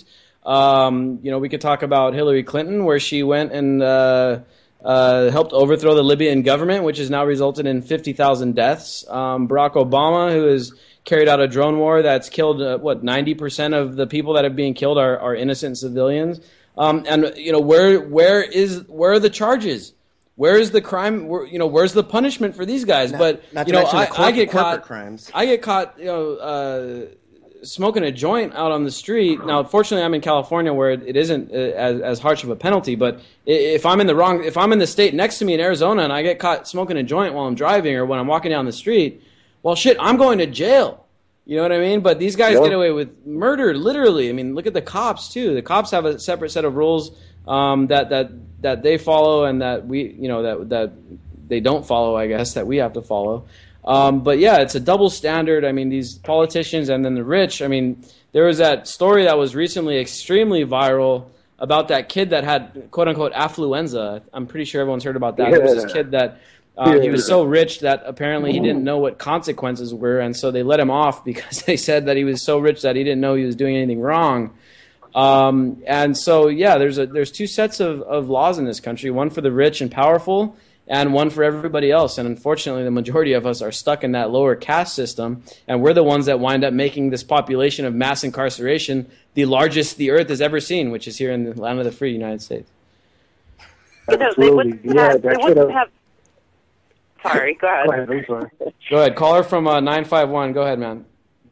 Speaker 7: Um, you know, we could talk about Hillary Clinton, where she went and uh, uh, helped overthrow the Libyan government, which has now resulted in fifty thousand deaths. Um, Barack Obama, who has carried out a drone war that's killed, uh, what, ninety percent of the people that are being killed are, are innocent civilians. Um, and, you know, where where is where are the charges? Where is the crime? Where, you know, where's the punishment for these guys?
Speaker 9: Not,
Speaker 7: but,
Speaker 9: not
Speaker 7: you
Speaker 9: to
Speaker 7: know,
Speaker 9: mention
Speaker 7: I,
Speaker 9: the corp-
Speaker 7: I get
Speaker 9: corporate
Speaker 7: caught,
Speaker 9: crimes.
Speaker 7: I get caught, you know, uh, smoking a joint out on the street. Now, fortunately, I'm in California where it, it isn't uh, as, as harsh of a penalty. But if I'm in the wrong, if I'm in the state next to me in Arizona and I get caught smoking a joint while I'm driving or when I'm walking down the street, well, shit, I'm going to jail. You know what I mean? But these guys
Speaker 10: Yep.
Speaker 7: get away with murder, literally. I mean, look at the cops too. The cops have a separate set of rules um, that that that they follow, and that we, you know, that that they don't follow. I guess that we have to follow. Um, but yeah, it's a double standard. I mean, these politicians and then the rich. I mean, there was that story that was recently extremely viral about that kid that had quote unquote affluenza. I'm pretty sure everyone's heard about that. There was this kid that Uh, he was so rich that apparently he didn't know what consequences were, and so they let him off because they said that he was so rich that he didn't know he was doing anything wrong. Um, and so, yeah, there's a there's two sets of, of laws in this country, one for the rich and powerful, and one for everybody else. And unfortunately, the majority of us are stuck in that lower caste system, and we're the ones that wind up making this population of mass incarceration the largest the earth has ever seen, which is here in the land of the free, United States.
Speaker 6: You know, they wouldn't
Speaker 10: Yeah,
Speaker 6: have, they
Speaker 10: that
Speaker 6: wouldn't
Speaker 10: should've-
Speaker 6: have. Sorry, go ahead.
Speaker 10: Go ahead, I'm sorry.
Speaker 7: Go ahead. Caller from uh, nine five one. Go ahead, man.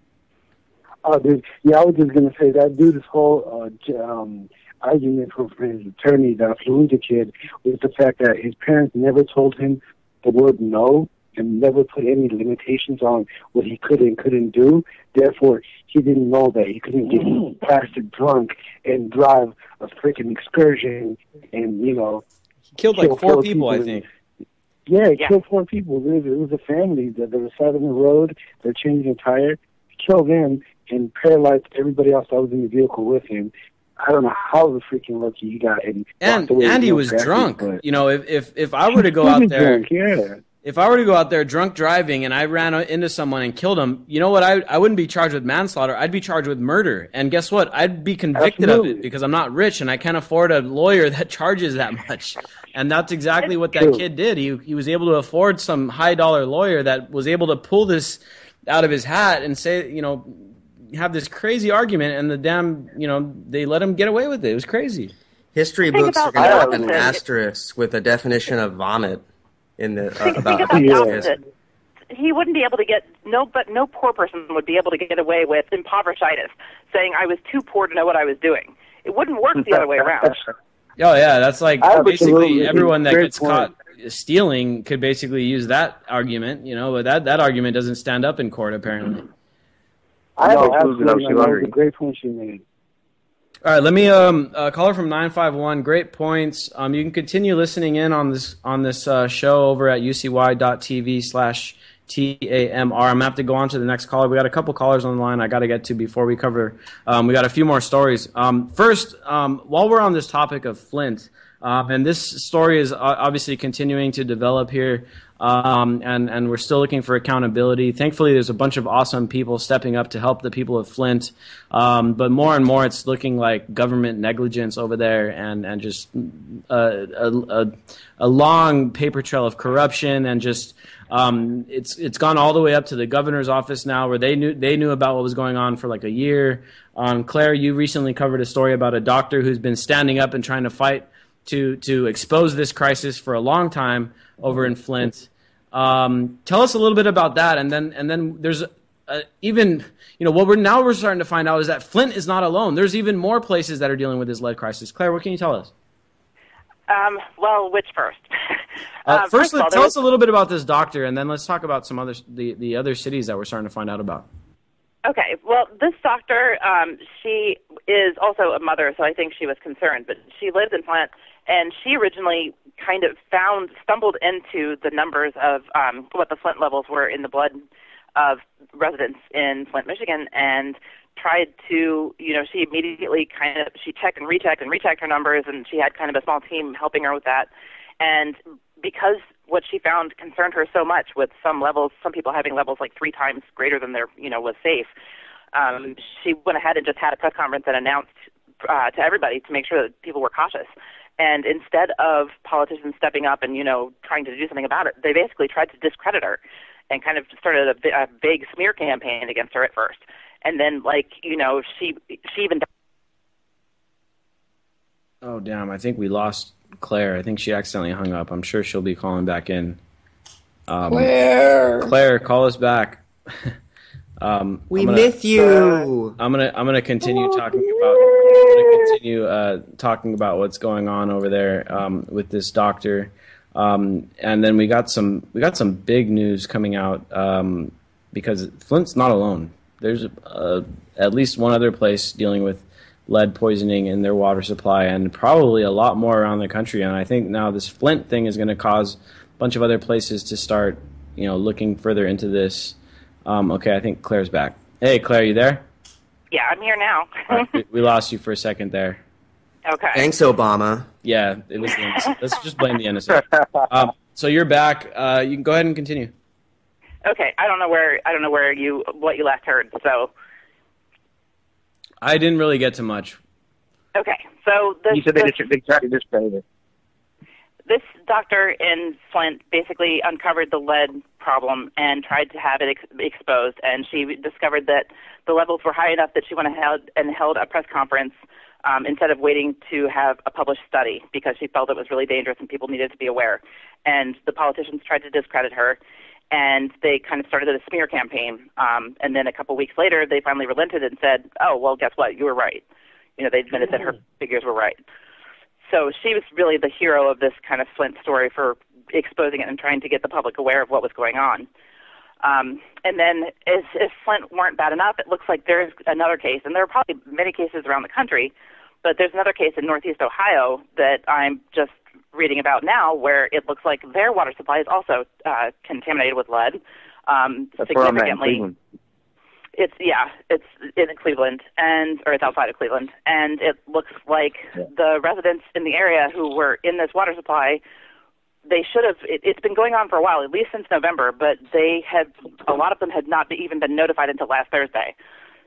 Speaker 10: Oh, dude. Yeah, I was just gonna say that dude's whole uh, j- um, argument for his attorney, the Fallujah kid, was the fact that his parents never told him the word no and never put any limitations on what he could and couldn't do. Therefore, he didn't know that he couldn't get blasted drunk and drive a freaking excursion and, you know,
Speaker 7: He killed like
Speaker 10: kill
Speaker 7: four
Speaker 10: four
Speaker 7: people, I
Speaker 10: people.
Speaker 7: think.
Speaker 10: Yeah, he
Speaker 6: Yeah.
Speaker 10: killed four people. It was, it was a family that they were sat on the road. They're changing a tire. He killed them and paralyzed everybody else that was in the vehicle with him. I don't know how the freaking lucky he got. And
Speaker 7: And
Speaker 10: walked away with
Speaker 7: and he
Speaker 10: no
Speaker 7: was
Speaker 10: scratches,
Speaker 7: drunk.
Speaker 10: but-
Speaker 7: You know, if if if I were to go
Speaker 10: He
Speaker 7: out
Speaker 10: was
Speaker 7: there,
Speaker 10: drunk, yeah.
Speaker 7: if I were to go out there drunk driving and I ran into someone and killed him, you know what? I I wouldn't be charged with manslaughter. I'd be charged with murder. And guess what? I'd be convicted of
Speaker 10: Absolutely.
Speaker 7: it because I'm not rich and I can't afford a lawyer that charges that much. And that's exactly what that
Speaker 10: True.
Speaker 7: kid did. He he was able to afford some high dollar lawyer that was able to pull this out of his hat and say, you know, have this crazy argument, and the damn, you know, they let him get away with it. It was crazy.
Speaker 9: History
Speaker 6: Think
Speaker 9: books are
Speaker 6: about
Speaker 9: going to
Speaker 6: the
Speaker 9: have an
Speaker 6: opposite.
Speaker 9: asterisk with a definition of vomit in the uh,
Speaker 6: Think,
Speaker 9: about,
Speaker 6: think about the
Speaker 10: Yeah.
Speaker 6: opposite. He wouldn't be able to get no, but no poor person would be able to get away with impoverishitis, saying I was too poor to know what I was doing. It wouldn't work the other way around.
Speaker 7: Oh yeah, that's like
Speaker 10: Absolutely.
Speaker 7: basically everyone that
Speaker 10: Great
Speaker 7: gets
Speaker 10: point.
Speaker 7: caught stealing could basically use that argument, you know, but that, that argument doesn't stand up in court apparently.
Speaker 10: I
Speaker 4: No,
Speaker 10: absolutely
Speaker 4: Susan, I'm
Speaker 10: know.
Speaker 4: too
Speaker 10: That was
Speaker 4: hungry.
Speaker 10: a great point she made.
Speaker 7: All right, let me um uh, caller from nine five one. Great points. Um, you can continue listening in on this on this uh, show over at ucy.tv slash T A M R. I'm gonna have to go on to the next caller. We got a couple callers on the line I got to get to before we cover. Um, we got a few more stories. Um, first, um, while we're on this topic of Flint, um, and this story is uh, obviously continuing to develop here. Um, and, and we're still looking for accountability. Thankfully, there's a bunch of awesome people stepping up to help the people of Flint. Um, but more and more, it's looking like government negligence over there and, and just a, a, a, a long paper trail of corruption. And just um, it's it's gone all the way up to the governor's office now, where they knew they knew about what was going on for like a year. Um, Claire, you recently covered a story about a doctor who's been standing up and trying to fight to to expose this crisis for a long time over in Flint. Um, tell us a little bit about that, and then and then there's uh, even you know what we're now we're starting to find out is that Flint is not alone. There's even more places that are dealing with this lead crisis. Claire, what can you tell us?
Speaker 6: Um, well, which first?
Speaker 7: Uh,
Speaker 6: Um,
Speaker 7: first,
Speaker 6: of all,
Speaker 7: let,
Speaker 6: there
Speaker 7: tell
Speaker 6: was-
Speaker 7: us a little bit about this doctor, and then let's talk about some other the, the other cities that we're starting to find out about.
Speaker 6: Okay, well, this doctor, um, she is also a mother, so I think she was concerned, but she lives in Flint, and she originally kind of found, stumbled into the numbers of um, what the Flint levels were in the blood of residents in Flint, Michigan, and tried to, you know, she immediately kind of, she checked and rechecked and rechecked her numbers, and she had kind of a small team helping her with that. And because what she found concerned her so much, with some levels, some people having levels like three times greater than their, you know, was safe, um, she went ahead and just had a press conference and announced uh, to everybody to make sure that people were cautious. And instead of politicians stepping up and, you know, trying to do something about it, they basically tried to discredit her and kind of started a, a big smear campaign against her at first. And then, like, you know, she she even...
Speaker 7: Oh, damn, I think we lost Claire. I think she accidentally hung up. I'm sure she'll be calling back in. Um,
Speaker 9: Claire!
Speaker 7: Claire, call us back. um,
Speaker 9: We
Speaker 7: I'm gonna,
Speaker 9: miss you.
Speaker 7: I'm gonna I'm gonna continue talking about I'm gonna continue uh, talking about what's going on over there um, with this doctor, um, and then we got some we got some big news coming out um, because Flint's not alone. There's uh, at least one other place dealing with lead poisoning in their water supply, and probably a lot more around the country. And I think now this Flint thing is going to cause a bunch of other places to start, you know, looking further into this. Um, okay, I think Claire's back. Hey, Claire, you there?
Speaker 6: Yeah, I'm here now.
Speaker 7: All right, we, we lost you for a second there.
Speaker 6: Okay.
Speaker 9: Thanks, Obama.
Speaker 7: Yeah, it was the N S A. Let's just blame the N S A. Um, So you're back. Uh, you can go ahead and continue.
Speaker 6: Okay, I don't know where I don't know where you what you last heard. So
Speaker 7: I didn't really get to much.
Speaker 6: okay, so this,
Speaker 10: You said they
Speaker 6: this,
Speaker 10: just they tried to discredit it.
Speaker 6: this doctor in Flint basically uncovered the lead problem and tried to have it ex- exposed, and she discovered that the levels were high enough that she went ahead and held a press conference um, instead of waiting to have a published study because she felt it was really dangerous and people needed to be aware. And the politicians tried to discredit her. And they kind of started a smear campaign. Um, and then a couple weeks later, they finally relented and said, oh, well, guess what? You were right. You know, they admitted that her figures were right. So she was really the hero of this kind of Flint story for exposing it and trying to get the public aware of what was going on. Um, and then as, as Flint weren't bad enough, it looks like there's another case, and there are probably many cases around the country, but there's another case in Northeast Ohio that I'm just reading about now where it looks like their water supply is also uh, contaminated with lead um,
Speaker 10: That's where I'm at in
Speaker 6: significantly.
Speaker 10: Cleveland.
Speaker 6: It's yeah, it's in Cleveland and or it's outside of Cleveland, and it looks like
Speaker 10: Yeah.
Speaker 6: the residents in the area who were in this water supply, they should have. It, it's been going on for a while, at least since November, but they had a lot of them had not be, even been notified until last Thursday.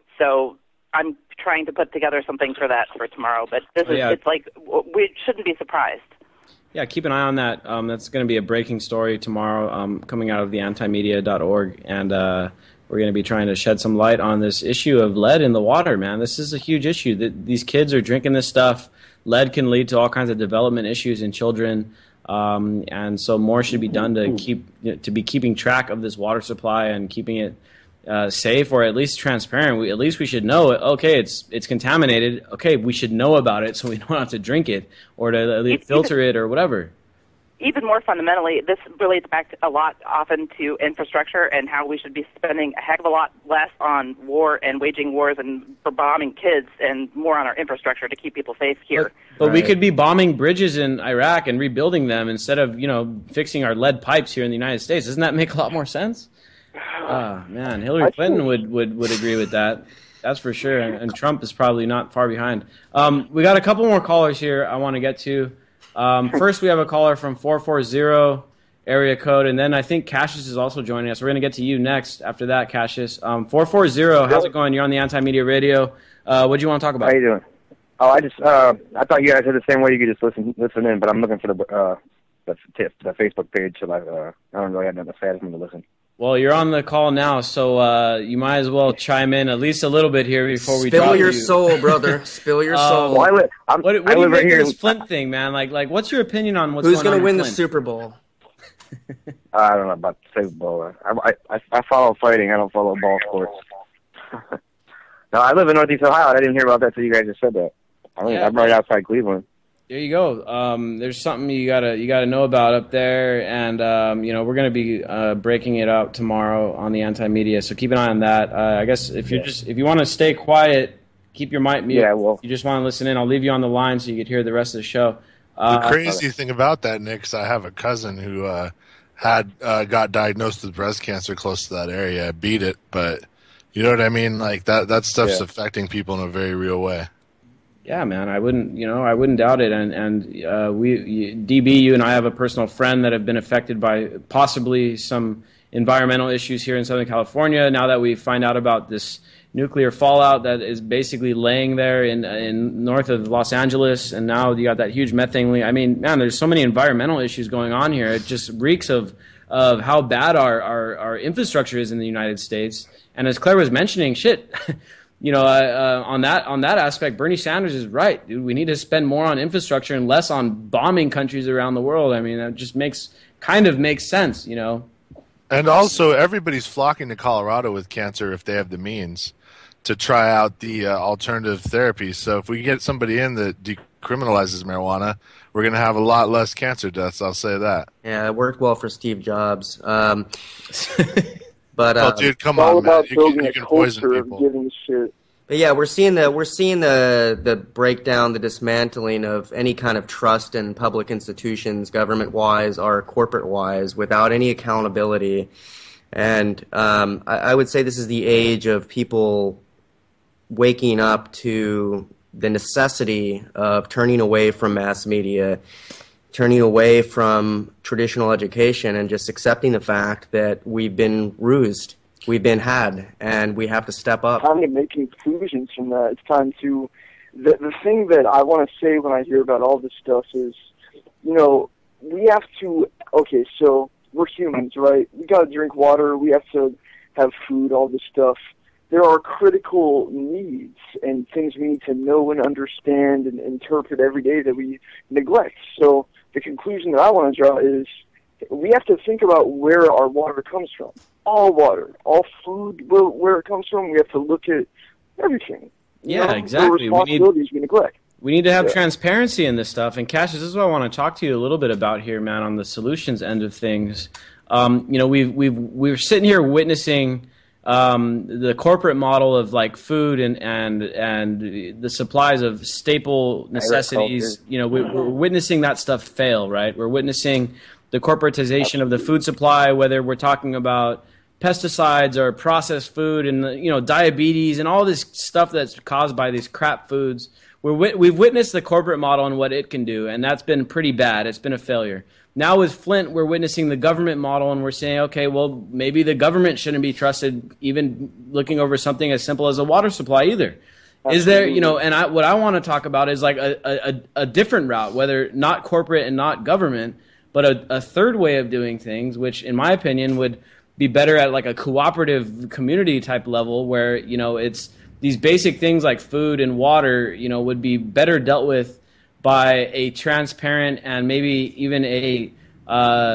Speaker 6: So I'm trying to put together something for that for tomorrow, but this
Speaker 7: Oh,
Speaker 6: is
Speaker 7: yeah.
Speaker 6: it's like we shouldn't be surprised.
Speaker 7: Yeah, keep an eye on that. Um, that's going to be a breaking story tomorrow um, coming out of the antimedia dot org, and uh, we're going to be trying to shed some light on this issue of lead in the water, man. This is a huge issue. That these kids are drinking this stuff. Lead can lead to all kinds of development issues in children, um, and so more should be done to keep to be keeping track of this water supply and keeping it uh, safe or at least transparent. We, at least we should know, okay, it's it's contaminated. Okay, we should know about it so we don't have to drink it or to at least filter it or whatever.
Speaker 6: Even more fundamentally, this relates back to a lot often to infrastructure and how we should be spending a heck of a lot less on war and waging wars and for bombing kids and more on our infrastructure to keep people safe here.
Speaker 7: But, but we could be bombing bridges in Iraq and rebuilding them instead of, you know, fixing our lead pipes here in the United States. Doesn't that make a lot more sense? Ah, man, Hillary Clinton would, would, would agree with that. That's for sure. And, and Trump is probably not far behind. Um, we got a couple more callers here I want to get to. Um, first, we have a caller from four four zero area code, and then I think Cassius is also joining us. We're going to get to you next after that, Cassius. Um, four four zero, how's it going? You're on the Anti-Media Radio. Uh, what do you want to talk about?
Speaker 10: How you doing? Oh, I just uh, I thought you guys had the same way. You could just listen listen in, but I'm looking for the uh, the, the Facebook page, so I uh, I don't really have nothing to say. I just want to listen.
Speaker 7: Well, you're on the call now, so uh, you might as well chime in at least a little bit here before we
Speaker 9: Spill
Speaker 7: drop
Speaker 9: your
Speaker 7: you.
Speaker 9: soul, brother. Spill your
Speaker 7: Uh,
Speaker 9: soul.
Speaker 10: Well, I li- I'm,
Speaker 7: What, what
Speaker 10: I
Speaker 7: do you
Speaker 10: live
Speaker 7: make
Speaker 10: right here.
Speaker 7: of this Flint thing, man? Like, like, what's your opinion on what's
Speaker 9: Who's
Speaker 7: going
Speaker 9: going
Speaker 7: on
Speaker 9: to win
Speaker 7: in
Speaker 9: the
Speaker 7: Flint?
Speaker 9: Super Bowl?
Speaker 10: I don't know about the Super Bowl. I, I I follow fighting. I don't follow ball sports. No, I live in Northeast Ohio. I didn't hear about that till you guys just said that. I mean,
Speaker 7: Yeah.
Speaker 10: I'm right outside Cleveland.
Speaker 7: There you go. Um, there's something you gotta you gotta know about up there, and um, you know we're gonna be uh, breaking it out tomorrow on the Anti-Media. So keep an eye on that. Uh, I guess if you are
Speaker 10: Yeah.
Speaker 7: just if you want to stay quiet, keep your mic mute.
Speaker 10: Yeah, well-
Speaker 7: If you just want to listen in, I'll leave you on the line so you could hear the rest of the show. Uh,
Speaker 5: The crazy thing about that, Nick, is I have a cousin who uh, had uh, got diagnosed with breast cancer close to that area, beat it, but you know what I mean? Like that that stuff's
Speaker 10: Yeah.
Speaker 5: affecting people in a very real way.
Speaker 7: Yeah, man, I wouldn't, you know, I wouldn't doubt it. And and uh, we, you, D B, you and I have a personal friend that have been affected by possibly some environmental issues here in Southern California. Now that we find out about this nuclear fallout that is basically laying there in in north of Los Angeles, and now you got that huge methane leak. I mean, man, there's so many environmental issues going on here. It just reeks of of how bad our our, our infrastructure is in the United States. And as Claire was mentioning, shit. You know, uh, uh, on that on that aspect, Bernie Sanders is right, dude. We need to spend more on infrastructure and less on bombing countries around the world. I mean, that just makes kind of makes sense, you know.
Speaker 5: And also, everybody's flocking to Colorado with cancer if they have the means to try out the uh, alternative therapies. So if we get somebody in that decriminalizes marijuana, we're going to have a lot less cancer deaths. I'll say that.
Speaker 9: Yeah, it worked well for Steve Jobs. Um, but
Speaker 5: Oh,
Speaker 9: uh,
Speaker 5: dude, come
Speaker 10: It's all
Speaker 5: on, man.
Speaker 10: about
Speaker 5: You
Speaker 10: building
Speaker 5: can, you
Speaker 10: a
Speaker 5: can poison
Speaker 10: culture of
Speaker 5: people.
Speaker 10: giving a shit.
Speaker 9: But yeah, we're seeing the we're seeing the the breakdown, the dismantling of any kind of trust in public institutions, government wise or corporate wise, without any accountability. And um, I, I would say this is the age of people waking up to the necessity of turning away from mass media turning away from traditional education and just accepting the fact that we've been rused, we've been had, and we have to step up.
Speaker 10: Time to make conclusions from that. It's time to. The the thing that I want to say when I hear about all this stuff is, you know, we have to. Okay, so we're humans, right? We got to drink water. We have to have food. All this stuff. There are critical needs and things we need to know and understand and interpret every day that we neglect. So the conclusion that I want to draw is we have to think about where our water comes from. All water, all food, where, where it comes from. We have to look at everything.
Speaker 7: Yeah,
Speaker 10: you know,
Speaker 7: exactly.
Speaker 10: The responsibilities we, need, we neglect.
Speaker 7: We need to have
Speaker 10: yeah.
Speaker 7: transparency in this stuff. And Cassius, this is what I want to talk to you a little bit about here, man, on the solutions end of things. Um, you know, we've we've we're sitting here witnessing Um, the corporate model of like food and, and and the supplies of staple necessities, you know, we, we're witnessing that stuff fail, right? We're witnessing the corporatization of the food supply, whether we're talking about pesticides or processed food and, you know, diabetes and all this stuff that's caused by these crap foods. We're, we've witnessed the corporate model and what it can do, and that's been pretty bad. It's been a failure. Now with Flint, we're witnessing the government model, and we're saying, okay, well, maybe the government shouldn't be trusted, even looking over something as simple as a water supply either. Absolutely. Is there, you know, and I, what I want to talk about is like a, a, a different route, whether not corporate and not government, but a, a third way of doing things, which in my opinion would be better at like a cooperative community type level where, you know, it's these basic things like food and water, you know, would be better dealt with by a transparent and maybe even a uh,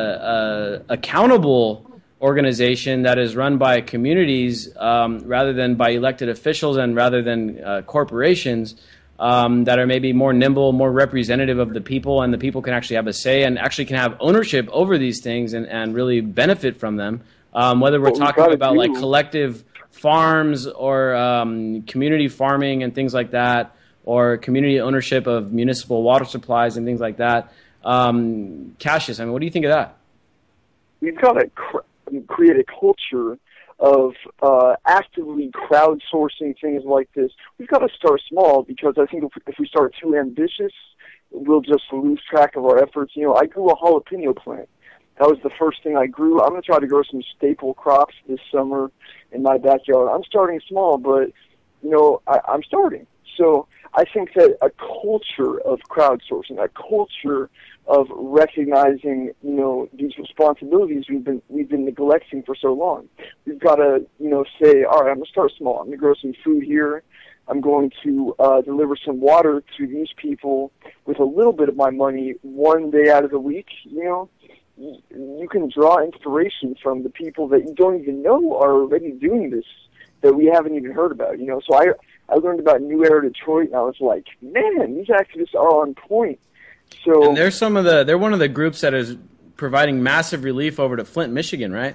Speaker 7: uh, accountable organization that is run by communities um, rather than by elected officials and rather than uh, corporations um, that are maybe more nimble, more representative of the people, and the people can actually have a say and actually can have ownership over these things and, and really benefit from them. Um, whether we're talking about like collective farms or um, community farming and things like that, or community ownership of municipal water supplies and things like that. Um, Cassius, I mean, what do you think of that?
Speaker 10: We've got to cr- create a culture of uh, actively crowdsourcing things like this. We've got to start small because I think if, if we start too ambitious, we'll just lose track of our efforts. You know, I grew a jalapeno plant. That was the first thing I grew. I'm going to try to grow some staple crops this summer in my backyard. I'm starting small, but, you know, I, I'm starting. So I think that a culture of crowdsourcing, a culture of recognizing, you know, these responsibilities we've been we've been neglecting for so long. We've got to, you know, say, all right, I'm going to start small. I'm going to grow some food here. I'm going to uh, deliver some water to these people with a little bit of my money one day out of the week. You know, you can draw inspiration from the people that you don't even know are already doing this, that we haven't even heard about. You know, so I I learned about New Era Detroit, and I was like, man, these activists are on point. So
Speaker 7: and they're some of the they're one of the groups that is providing massive relief over to Flint, Michigan, right?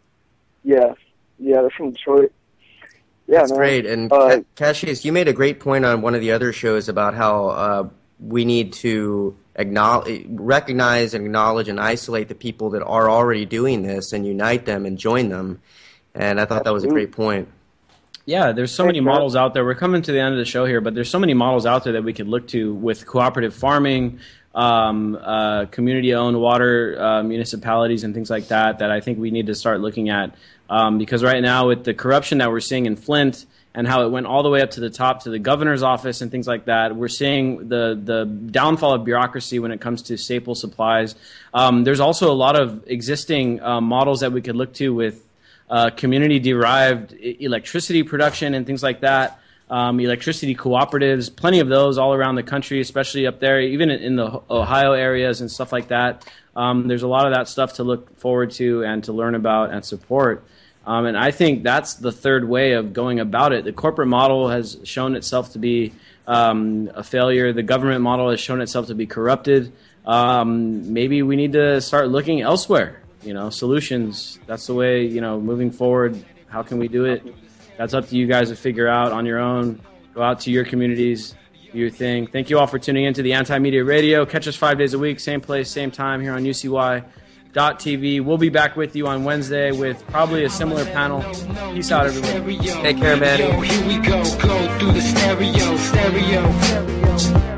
Speaker 10: Yeah, yeah, they're from Detroit. Yeah,
Speaker 9: that's
Speaker 10: man.
Speaker 9: great. And uh, Cassius, you made a great point on one of the other shows about how uh, we need to acknowledge, recognize, and acknowledge, and isolate the people that are already doing this, and unite them and join them. And I thought Absolutely. That was a great point.
Speaker 7: Yeah, there's so many models out there. We're coming to the end of the show here, but there's so many models out there that we could look to with cooperative farming, um, uh, community-owned water uh, municipalities, and things like that. That I think we need to start looking at. Um, because right now, with the corruption that we're seeing in Flint and how it went all the way up to the top to the governor's office and things like that, we're seeing the the downfall of bureaucracy when it comes to staple supplies. Um, there's also a lot of existing uh, models that we could look to with uh, community-derived electricity production and things like that. Um, electricity cooperatives, plenty of those all around the country, especially up there, even in the Ohio areas and stuff like that. Um, there's a lot of that stuff to look forward to and to learn about and support. Um, and I think that's the third way of going about it. The corporate model has shown itself to be um, a failure. The government model has shown itself to be corrupted. Um, maybe we need to start looking elsewhere. You know, solutions. That's the way, you know, moving forward. How can we do it? That's up to you guys to figure out on your own. Go out to your communities, do your thing. Thank you all for tuning in to the Anti-Media Radio. Catch us five days a week, same place, same time here on U C Y dot T V. We'll be back with you on Wednesday with probably a similar panel. Peace out, everyone.
Speaker 9: Take care, man.
Speaker 2: Here we go, go through the stereo, stereo.